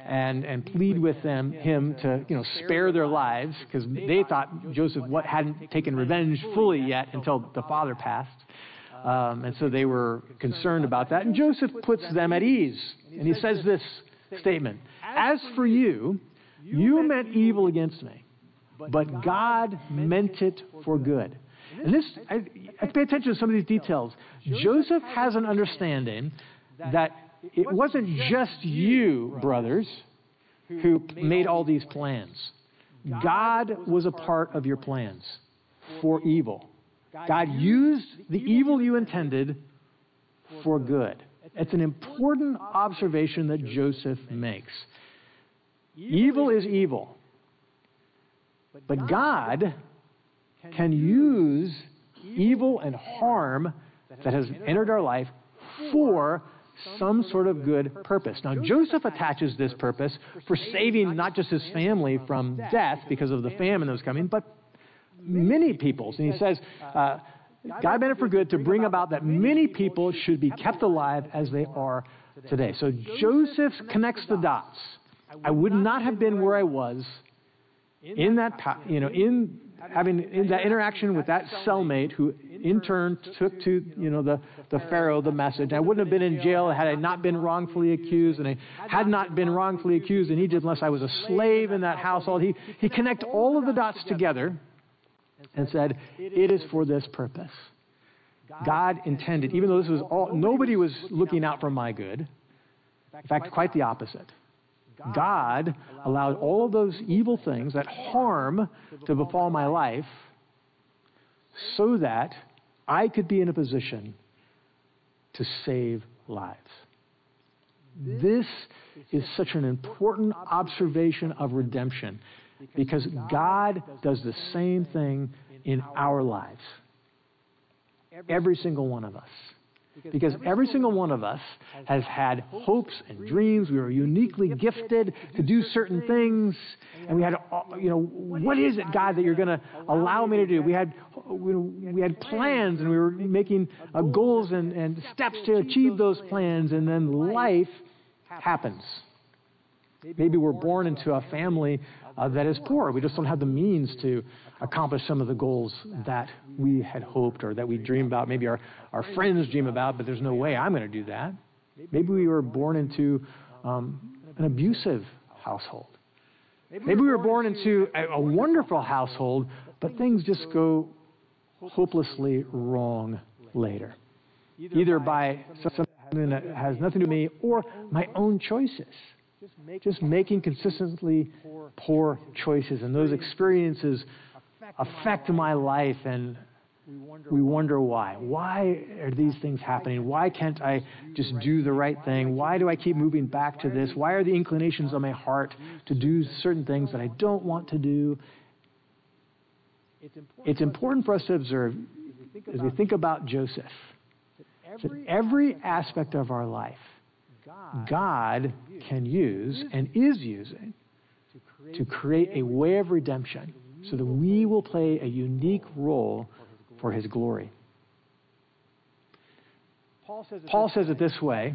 and, and plead with them him to, you know, spare their lives, because they thought Joseph what, hadn't taken revenge fully yet until the father passed. Um, and so they were concerned about that. And Joseph puts them at ease. And he says this statement, "As for you, you meant evil against me, but God meant it for good." And this, I, I pay attention to some of these details. Joseph has an understanding that it wasn't just you, brothers, who made all these plans. God was a part of your plans for evil. God used the evil you intended for good. It's an important observation that Joseph makes. Evil is evil, but God can use evil and harm that has entered our life for some sort of good purpose. Now, Joseph attaches this purpose for saving not just his family from death because of the famine that was coming, but many peoples. And he says, uh, God meant it for good to bring about that many people should be kept alive as they are today. So Joseph connects the dots. I would not have been where I was in that, you know, in having in that interaction with that cellmate who in turn took to, you know, the, the Pharaoh the message. I wouldn't have been in jail had I not been wrongfully accused, and I had not been wrongfully accused in Egypt unless I was a slave in that household. He, he connected all of the dots together and said, it is for this purpose. God intended, even though this was all, nobody was looking out for my good. In fact, quite the opposite. God allowed all of those evil things, that harm, to befall my life so that I could be in a position to save lives. This is such an important observation of redemption because God does the same thing in our lives. Every single one of us. Because every single one of us has had hopes and dreams. We were uniquely gifted to do certain things. And we had, you know, what is it, God, that you're going to allow me to do? We had we had plans, and we were making uh, goals and, and steps to achieve those plans. And then life happens. Maybe we're born into a family uh, that is poor. We just don't have the means to accomplish some of the goals that we had hoped or that we dream about. Maybe our, our friends dream about, but there's no way I'm going to do that. Maybe we were born into um, an abusive household. Maybe we were born into a, a wonderful household, but things just go hopelessly wrong later. Either by something that has nothing to do with me or my own choices. Just making consistently poor choices. And those experiences affect my life, and we wonder why. Why are these things happening? Why can't I just do the right thing? Why do I keep moving back to this? Why are the inclinations of my heart to do certain things that I don't want to do? It's important for us to observe, as we think about Joseph, that every aspect of our life, God can use and is using to create a way of redemption so that we will play a unique role for His glory. Paul says it this way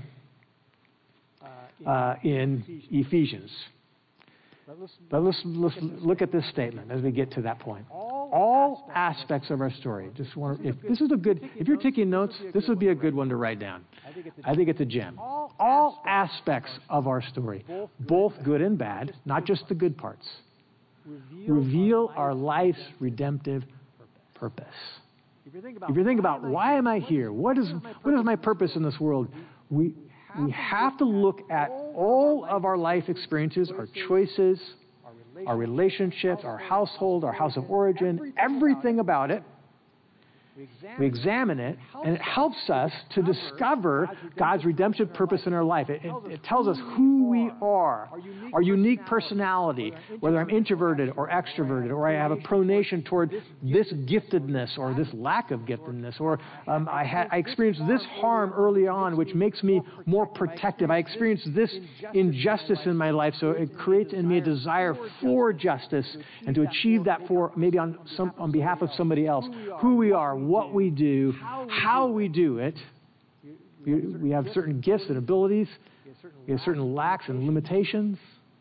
uh, in Ephesians. But let's, let's look at this statement as we get to that point. All aspects of our story. Just want to, if this is a good, if you're taking notes, this would be a good one to write down. I think it's a gem. All aspects of our story, both good and bad, not just the good parts, reveal our life's redemptive purpose. If you think about why am I here, what is what is my purpose in this world, we we have to look at all of our life experiences, our choices, our relationships, our household, our house of origin, everything about it. We examine it, and it helps us to discover God's redemptive purpose in our life. It, it, it tells us who we are, our unique personality, whether I'm introverted or extroverted, or I have a pronation toward this giftedness or this lack of giftedness, or um, I, ha- I experienced this harm early on, which makes me more protective. I experienced this injustice in my life, so it creates in me a desire for justice and to achieve that for maybe on some on behalf of somebody else. Who we are, what we do, how we do it. We have certain gifts and abilities. We have certain lacks and limitations.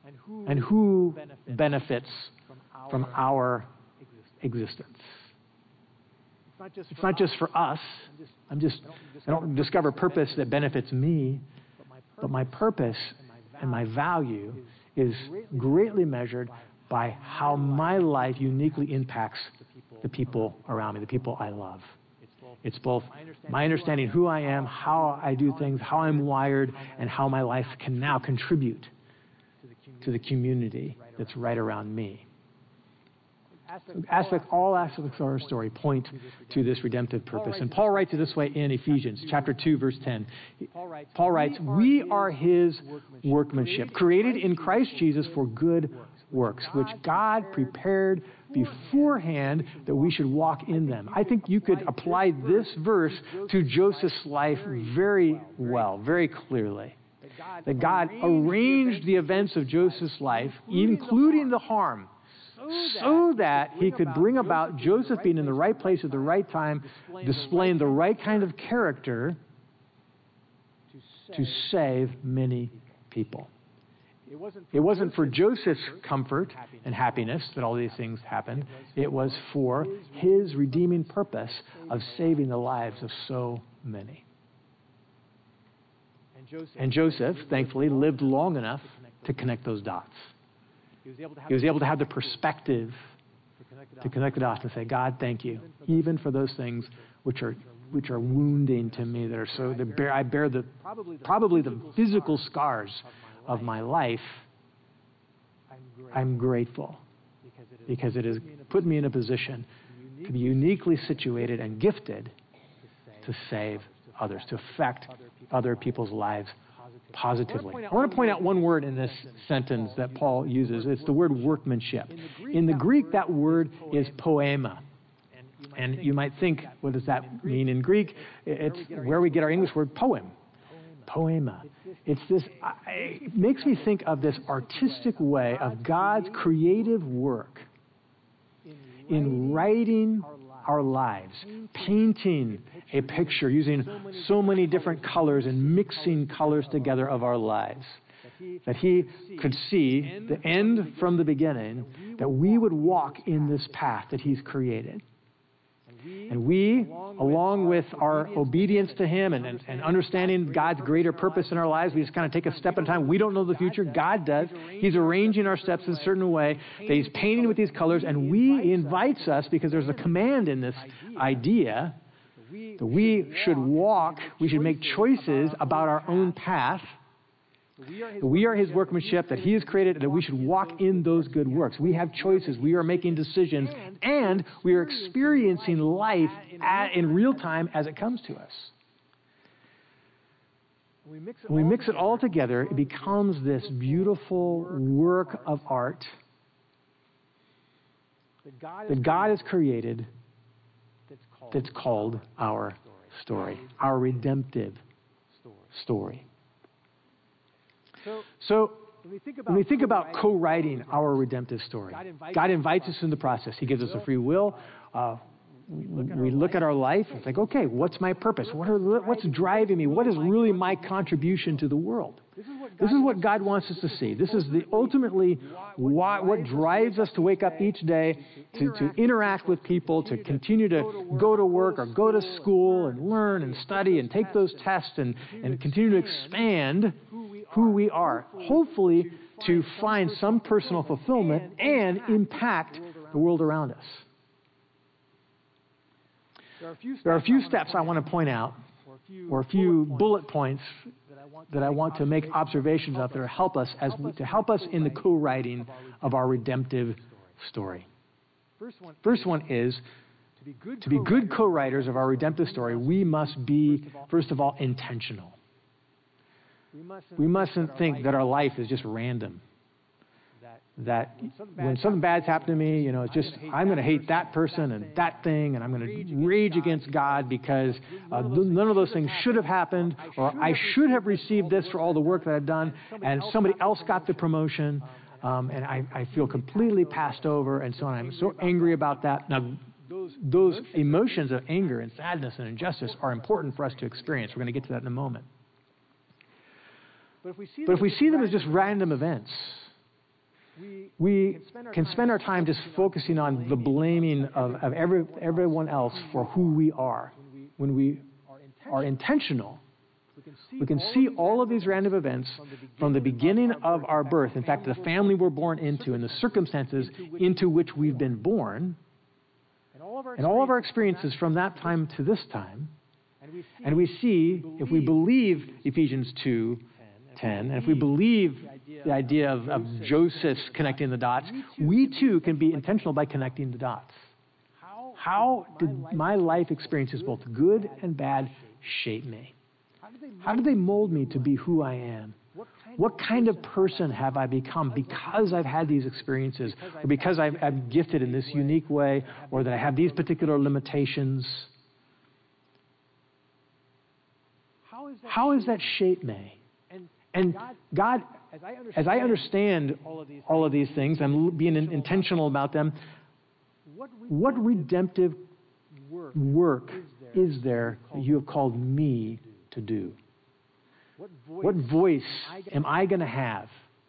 and who benefits from our existence. It's not just for us. I'm just, I don't discover purpose that benefits me, but my purpose and my value is greatly measured by how my life uniquely impacts the people around me, the people I love. It's both my understanding who I am, how I do things, how I'm wired, and how my life can now contribute to the community that's right around me. Aspect, all aspects of our story point to this redemptive purpose. And Paul writes it this way in Ephesians chapter two, verse ten. Paul writes, "We are his workmanship, created in Christ Jesus for good works, which God prepared beforehand that we should walk in them." I think you could apply this verse to Joseph's life very well, very clearly. That God arranged the events of Joseph's life, including the harm, so that he could bring about Joseph being in the right place at the right time, displaying the right kind of character to save many people. It wasn't for Joseph's comfort and happiness that all these things happened. It was for his redeeming purpose of saving the lives of so many. And Joseph, thankfully, lived long enough to connect those dots. He was able to have the perspective to connect the dots and say, God, thank you, even for those things which are which are wounding to me, that are so that bear, I bear the probably the physical scars of my life. I'm grateful because it has put me in a position to be uniquely situated and gifted to save others, to affect other people's lives positively. I want to point out one word in this sentence that Paul uses. It's the word workmanship. In the Greek, that word is poema. And you might think, what does that mean in Greek? It's where we get our English word poem. Poema. It's this, it makes me think of this artistic way of God's creative work in writing our lives, painting a picture using so many different colors and mixing colors together of our lives, that he could see the end from the beginning, that we would walk in this path that he's created. And we, along with our obedience to him and, and, and understanding God's greater purpose in our lives, we just kind of take a step at a time. We don't know the future. God does. He's arranging our steps in a certain way that he's painting with these colors, and we he invites us, because there's a command in this idea, that we should walk, we should make choices about our own path. We are his workmanship, that he has created, that we should walk in those good works. We have choices. We are making decisions, and we are experiencing life at, in real time as it comes to us. When we mix it all together, it becomes this beautiful work of art that God has created that's called our story, our redemptive story. So, when we think about co-writing our redemptive story, God invites us in the process. He gives us a free will. Uh, we look at our life and think, okay, what's my purpose? What are, what's driving me? What is really my contribution to the world? This is what God wants us to see. This is the ultimately why, what drives us to wake up each day, to, to interact with people, to continue to go to work or go to school and learn and study and take those tests and, and continue to expand who we are, hopefully to find some personal fulfillment and impact the world around us. There are a few steps I want to point out, or a few bullet points that I want to make observations of that help us as to help us in the co-writing of our redemptive story. First one is, to be good co-writers of our redemptive story, we must be, first of all, intentional. We mustn't think that our life is just random. That when something bad's happened to me, you know, it's just, I'm going to hate that person and that thing, and I'm going to rage against God because uh, none of those things should have happened, or I should have received this for all the work that I've done, and somebody else got the promotion, um, and I, I feel completely passed over, and so on. I'm so angry about that. Now, those emotions of anger and sadness and injustice are important for us to experience. We're going to get to that in a moment. But if we see them as just random events, we can spend our time just focusing on the blaming of, of every, everyone else for who we are. When we are intentional, we can see all of these random events from the beginning of our birth, in fact, the family we're born into and the circumstances into which we've been born, and all of our experiences from that time to this time. And we see, if we believe Ephesians two ten, and if we believe the idea of, of Joseph's connecting the dots, we too can be intentional by connecting the dots. How did my life experiences, both good and bad, shape me? How did they mold me to be who I am? What kind of person have I become because I've had these experiences, or because I've, I'm gifted in this unique way, or that I have these particular limitations? How has that shaped me? And God, as I understand all of these things, I'm being intentional about them, what redemptive work is there that you have called me to do? What voice am I going to have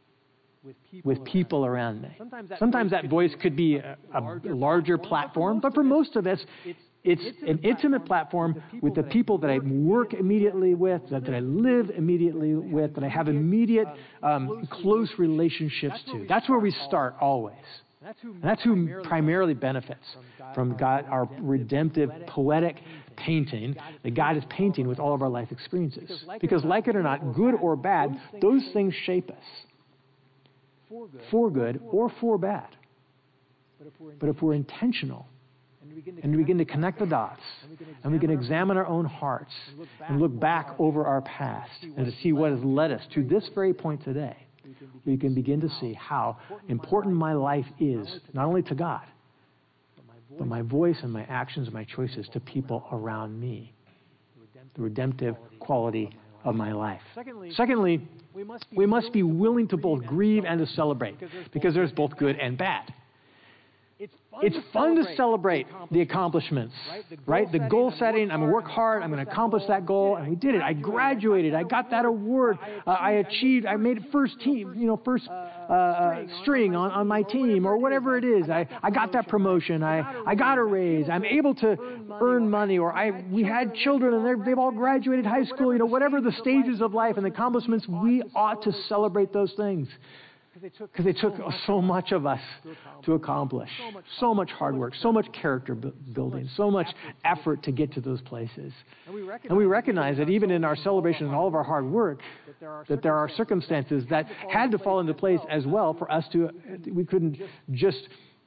with people around me? Sometimes that voice could be a, a larger platform, but for most of us, it's an intimate platform with the people that I work immediately with, that, that I live immediately with, that I have immediate, um, close relationships to. That's where we start always. And that's who primarily benefits from God, our redemptive, poetic painting that God is painting with all of our life experiences. Because like it or not, good or bad, those things shape us. For good or for bad. But if we're intentional, and we begin to connect the dots, and we can examine our own hearts, and look back over our past, and to see what has led us to this very point today, we can begin to see how important my life is, not only to God, but my voice and my actions and my choices to people around me, the redemptive quality of my life. Secondly, we must be willing to both grieve and to celebrate, because there's both good and bad. It's fun to celebrate the accomplishments, right? The goal setting, I'm going to work hard, I'm going to accomplish that goal, and we did it. I graduated, I got that award, uh, I achieved, I made it first team, you know, first uh, uh, string on, on my team, or whatever it is. I, I got that promotion, I, I got a raise, I'm able to earn money, or I we had children and they've all graduated high school, you know, whatever the stages of life and the accomplishments, we ought to celebrate those things. Because they took so much of us to accomplish. So much hard work, so much character building, so much effort to get to those places. And we recognize that even in our celebration and all of our hard work, that there are circumstances that had to fall into place as well for us to, we couldn't just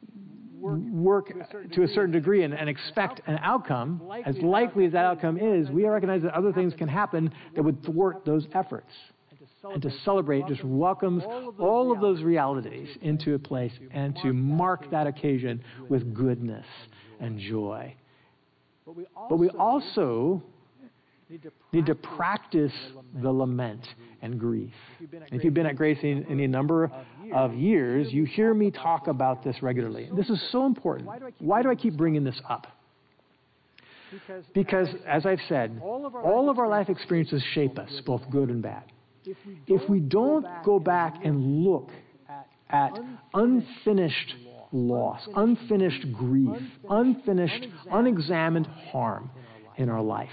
work to a certain degree and, and expect an outcome. As likely as that outcome is, we recognize that other things can happen that would thwart those efforts. And to celebrate just welcomes all of those realities into a place and to mark that occasion with goodness and joy. But we also need to practice the lament and grief. If you've been at Grace any number of years, you hear me talk about this regularly. This is so important. Why do I keep bringing this up? Because, as I've said, all of our life experiences shape us, both good and bad. If we don't go back and look at unfinished loss, unfinished grief, unfinished, unexamined harm in our life,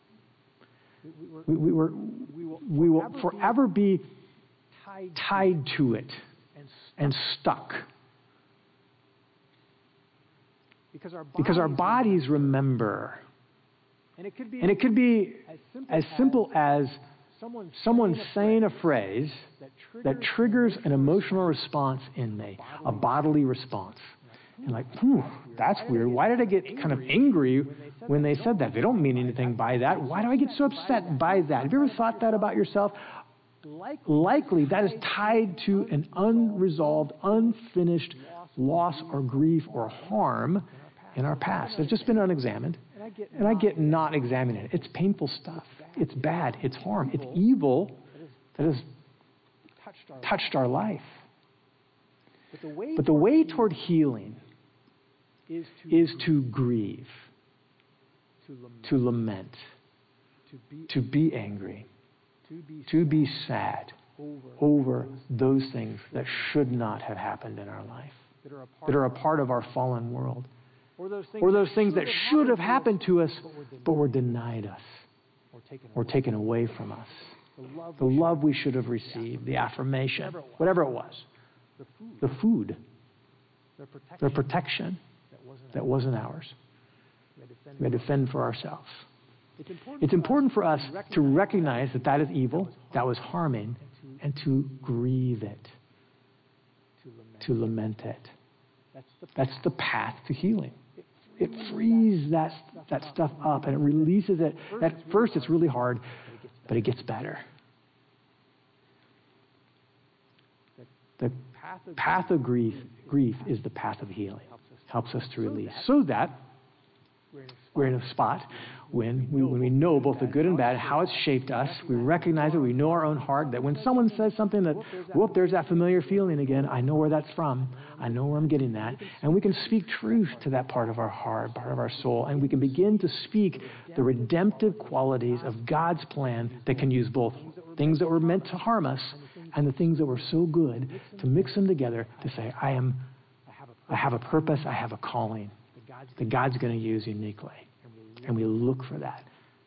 we, we, were, we will forever be tied to it and stuck. Because our bodies remember. And it could be as simple as someone saying a phrase that triggers an emotional response in me, a bodily response. And like, hmm, that's weird. Why did I get kind of angry when they said that? They don't mean anything by that. Why do I get so upset by that? Have you ever thought that about yourself? Likely that is tied to an unresolved, unfinished loss or grief or harm in our past. It's just been unexamined. And I get not examining it. It's painful stuff. It's bad. It's harm. It's evil that has touched our life. But the way toward healing is to grieve, to lament, to be angry, to be sad, over those things that should not have happened in our life, that are a part of our fallen world, or those things that should have happened to us but were denied us or taken away from us. The love we should have received, the affirmation, whatever it was, the food, the protection that wasn't ours. We had to fend for ourselves. It's important for us to recognize that that is evil, that was harming, and to grieve it, to lament it. That's the path to healing. It frees that, that stuff up and it releases it. At first, it's really hard, but it gets better. The path of grief, grief is the path of healing. Helps us to release. So that we're in a spot when we, when we know both the good and bad, how it's shaped us, we recognize it, we know our own heart, that when someone says something that, whoop, there's that familiar feeling again, I know where that's from, I know where I'm getting that, and we can speak truth to that part of our heart, part of our soul, and we can begin to speak the redemptive qualities of God's plan that can use both things that were meant to harm us and the things that were so good, to mix them together to say, I am, I have a purpose, I have a calling that God's going to use uniquely. And we look for that.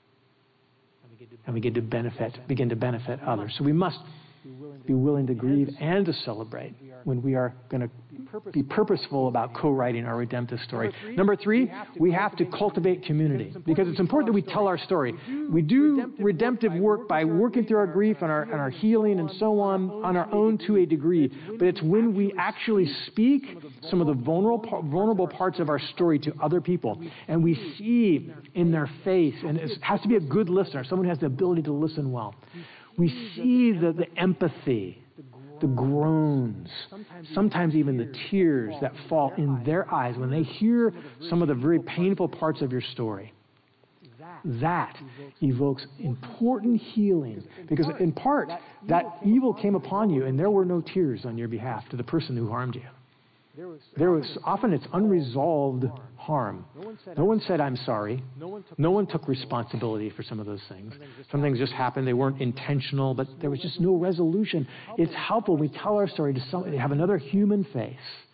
And we get to benefit, begin to benefit others. So we must be willing to grieve and to celebrate when we are going to be purposeful about co-writing our redemptive story. Number three, we have to cultivate community, because it's important that we tell our story. We do redemptive work by working through our grief and our, and our healing and so on on our own to a degree, but it's when we actually speak some of the vulnerable, vulnerable parts of our story to other people, and we see in their face, and it has to be a good listener, someone who has the ability to listen well. We see the, the empathy, the groans, sometimes even the tears that fall in their eyes when they hear some of the very painful parts of your story. That evokes important healing, because in part, that evil came upon you and there were no tears on your behalf to the person who harmed you. There was often it's unresolved harm. No one said, I'm sorry. No one took responsibility for some of those things. Some things just happened. They weren't intentional, but there was just no resolution. It's helpful when we tell our story to, some, to have another human face,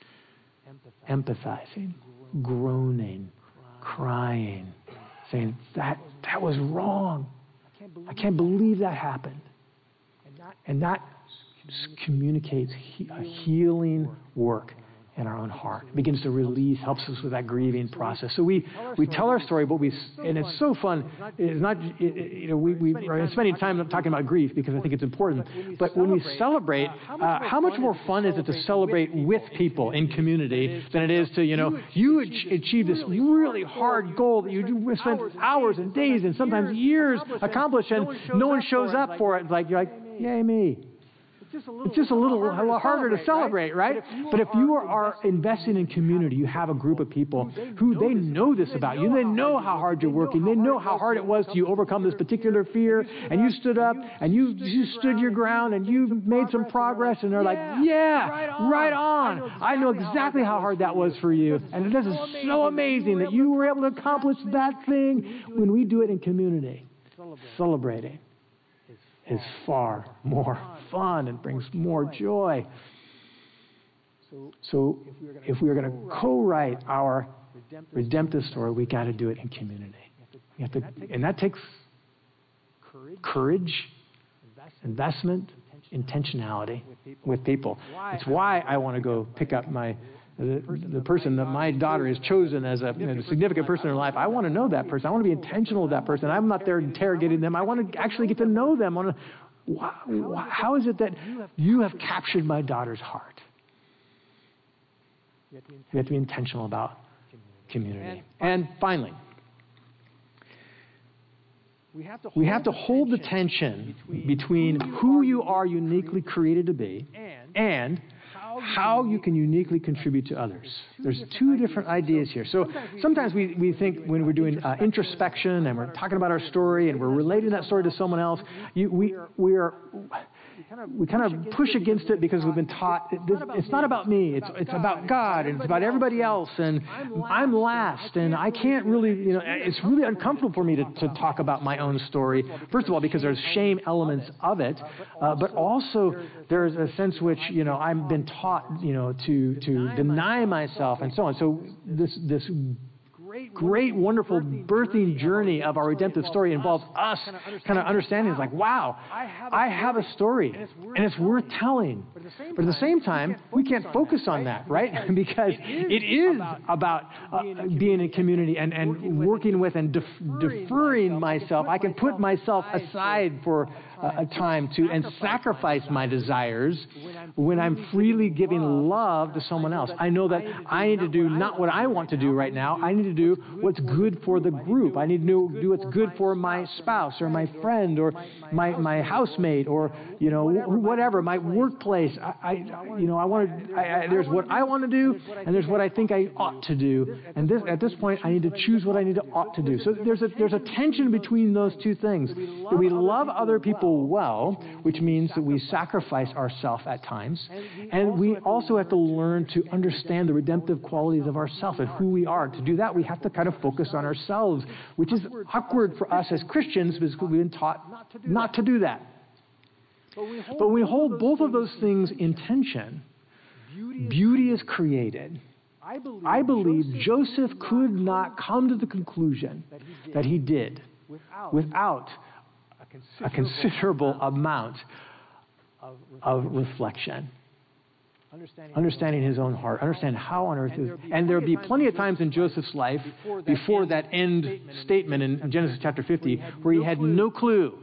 empathizing, groaning, crying, saying, that, that was wrong. I can't believe that happened. And that communicates he, a healing work in our own heart. It begins to release, helps us with that grieving process. So we, we tell our story, but we, and it's so fun. It's not, it, it, you know, we, we are spending time talking about grief because I think it's important. But when we celebrate, uh, how much more fun is it to celebrate with people in community than it is to, you know, you achieve this really hard goal that you do spend hours and days and sometimes years accomplish, and no one shows up for it. It's like, you're like, yay me. It's just a little, a little harder to celebrate, right? But if you are investing in community, you have a group of people who they know this about you. They know how hard you're working. They know how hard it was to you overcome this particular fear. And you stood up and you, you stood your ground and you made some progress. And they're like, yeah, right on. I know exactly how hard that was for you. And this is so amazing that you were able to accomplish that thing. When we do it in community, celebrating is far more fun and brings more joy. So if we are going to co-write our redemptive story, we got to do it in community. We have to, and that takes courage, investment, intentionality with people. It's why I want to go pick up my The, the person that my daughter has chosen as a, you know, a significant person in her life. I want to know that person. I want to be intentional with that person. I'm not there interrogating them. I want to actually get to know them. I want to, why, how is it that you have captured my daughter's heart? We have to be intentional about community. And finally, we have to hold the tension between who you are uniquely created to be and how you can uniquely contribute to others. There's two different ideas here. So sometimes we, we think when we're doing uh, introspection and we're talking about our story and we're relating that story to someone else, you, we, we are, we kind of push against it because we've been taught it, this, it's not about me, it's it's about God, and it's about everybody else, and I'm last, and I can't really, you know, it's really uncomfortable for me to, to talk about my own story. First of all, because there's shame elements of it, uh, but also there's a sense which, you know, I've been taught, you know, to to deny myself and so on. So this this great, wonderful birthing journey of our redemptive story involves us kind of understanding it's like, wow, I have a story, and it's worth telling. But at the same time, we can't focus on that, right? Because it is about uh, being in community and, and working with and def- deferring myself. I can put myself aside for uh, a time to and sacrifice my desires when I'm freely giving love to someone else. I know that I need to do not what I want to do right now. I need to do what's good for the group. I need to do what's good for my spouse or my friend or my, my housemate or, you know, whatever, my workplace. I, I you know, I want to, I, I, there's what I want to do and there's what I think I ought to do. And this, at this point, I need to choose what I need to ought to do. So there's a, there's a tension between those two things. That we love other people well, which means that we sacrifice ourselves at times. And we also have to learn to understand the redemptive qualities of ourselves and who we are. To do that, we have to kind of focus on ourselves, which is awkward for us as Christians because we've been taught not to do that. But when we hold both of those things in tension, beauty is created. I believe Joseph could not come to the conclusion that he did without a considerable amount of reflection. Understanding his own heart, understand how on earth is, and there'll be plenty of times in Joseph's life before that end statement in Genesis chapter fifty where he had no clue.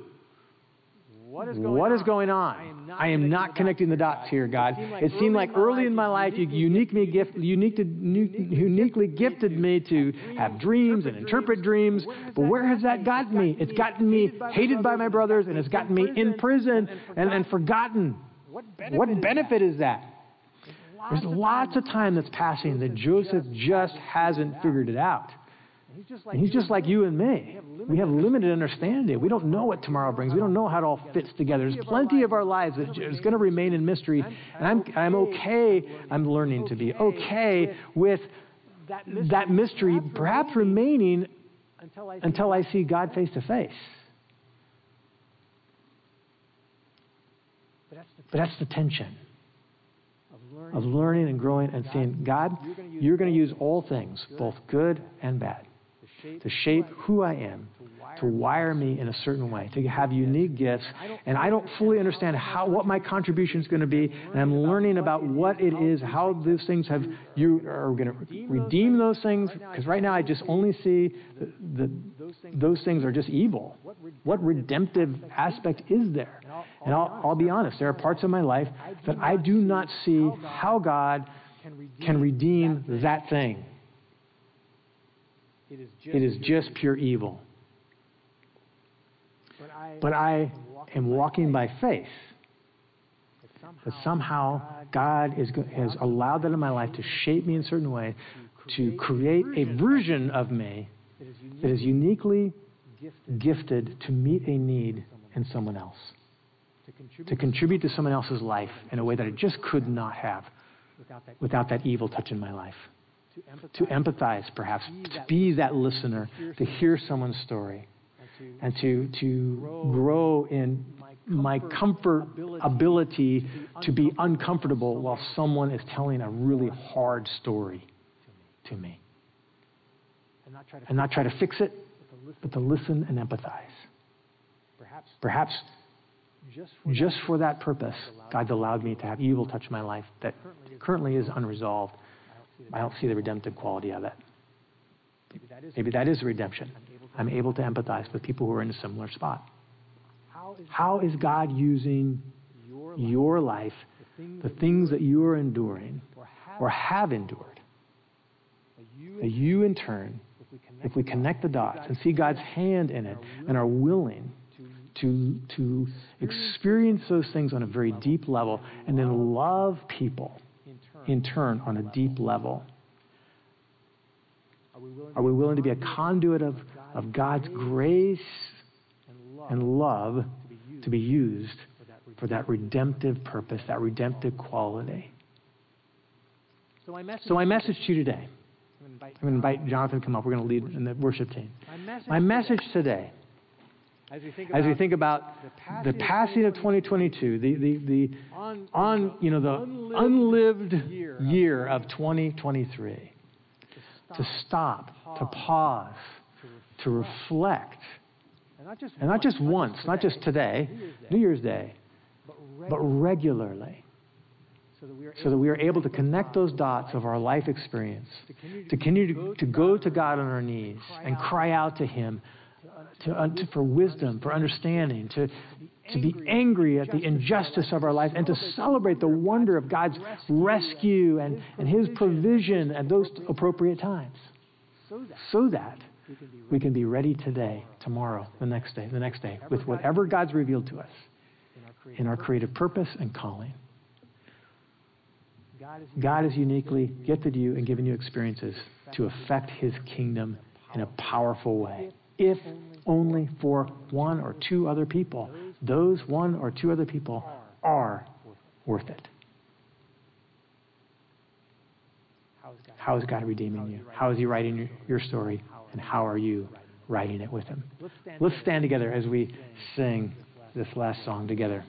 What is going on? I am not connecting the dots here, God. It seemed like early in my life you uniquely, gift, unique to, uniquely gifted me to have dreams and interpret dreams, but where has that gotten me? It's gotten me hated by my brothers, and it's gotten me in prison and, and forgotten. What benefit is that? There's lots of time that's passing that Joseph just hasn't figured it out. And he's just like you and me. We have limited understanding. We don't know what tomorrow brings. We don't know how it all fits together. There's plenty of our lives that is going to remain in mystery. And I'm, I'm okay, I'm learning to be okay with that mystery perhaps remaining until I see God face to face. But that's the tension of learning and growing and saying, God, you're going to use all things, both good and bad, to shape who I am, to wire me in a certain way, to have unique gifts. And I don't fully understand how what my contribution is going to be, and I'm learning about what it is, how those things have, you are going to redeem those things, because right now I just only see the, the, those things are just evil. What redemptive aspect is there? And I'll, I'll be honest, there are parts of my life that I do not see how God can redeem that thing. It is just pure evil. But I am walking by faith that somehow God is, has allowed that in my life to shape me in a certain way, to create a version of me that is uniquely gifted to meet a need in someone else, to contribute to someone else's life in a way that I just could not have without that evil touching my life. To empathize, perhaps, to be that listener, to hear someone's story, and to to grow in my comfort ability to be uncomfortable while someone is telling a really hard story to me. And not try to fix it, but to listen and empathize. Perhaps just for that purpose, God's allowed me to have evil touch my life that currently is unresolved. I don't see the redemptive quality of it. Maybe that is redemption. I'm able to empathize with people who are in a similar spot. How is God using your life, the things that you are enduring or have endured, that you in turn, if we connect the dots and see God's hand in it and are willing to, to experience those things on a very deep level and then love people in turn on a deep level? Are we willing to be a conduit of, of God's grace and love to be used for that redemptive purpose, that redemptive quality. So my message, so my message to you today, I'm going to invite Jonathan to come up. We're going to lead in the worship team. My message, my message today, as we think about, as we think about the passing of twenty twenty-two, the, the, the on, on, you know, the unlived, unlived year, year of twenty twenty-three, to stop, to pause, to, pause, to reflect, and not just, and not just once, not just today, New Year's Day, but regularly, so that we are able to connect those dots of our life experience, to continue to, to go to God on our knees and cry out to Him to, uh, to, for wisdom, for understanding, to, to be angry at the injustice of our life, and to celebrate the wonder of God's rescue and, and His provision at those appropriate times, so that we can be ready today, tomorrow, the next day, the next day, with whatever God's revealed to us in our creative purpose and calling. God has uniquely gifted you and given you experiences to affect His kingdom in a powerful way, if only for one or two other people. Those one or two other people are worth it. How is God redeeming you? How is He writing your story? And how are you writing it with Him? Let's stand together as we sing this last song together.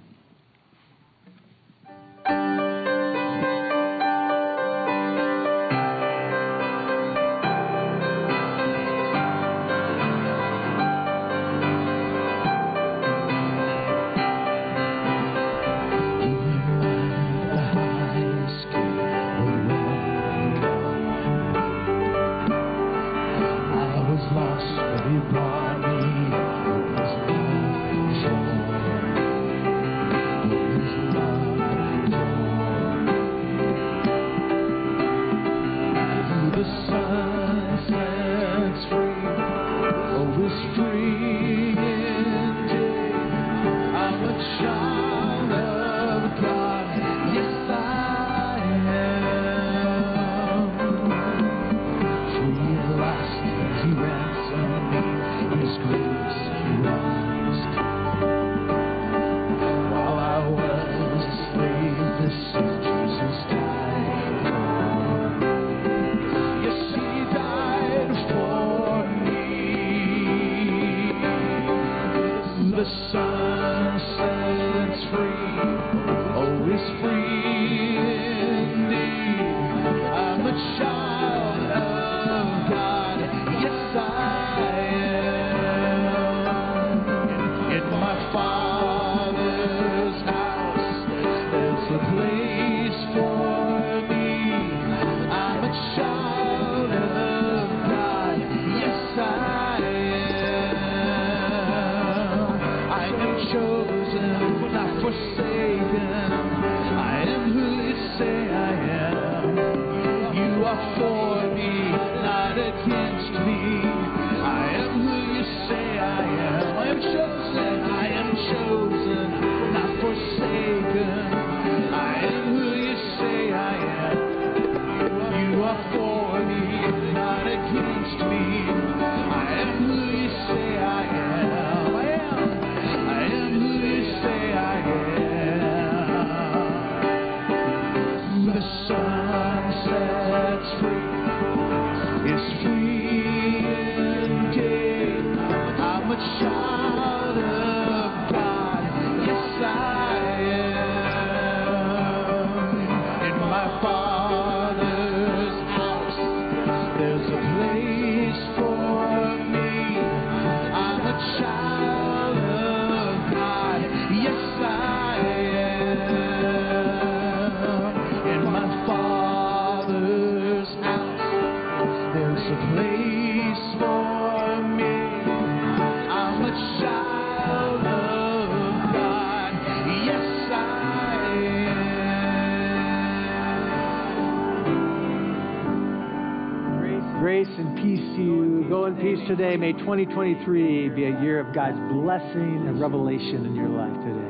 Today, may twenty twenty-three be a year of God's blessing and revelation in your life today.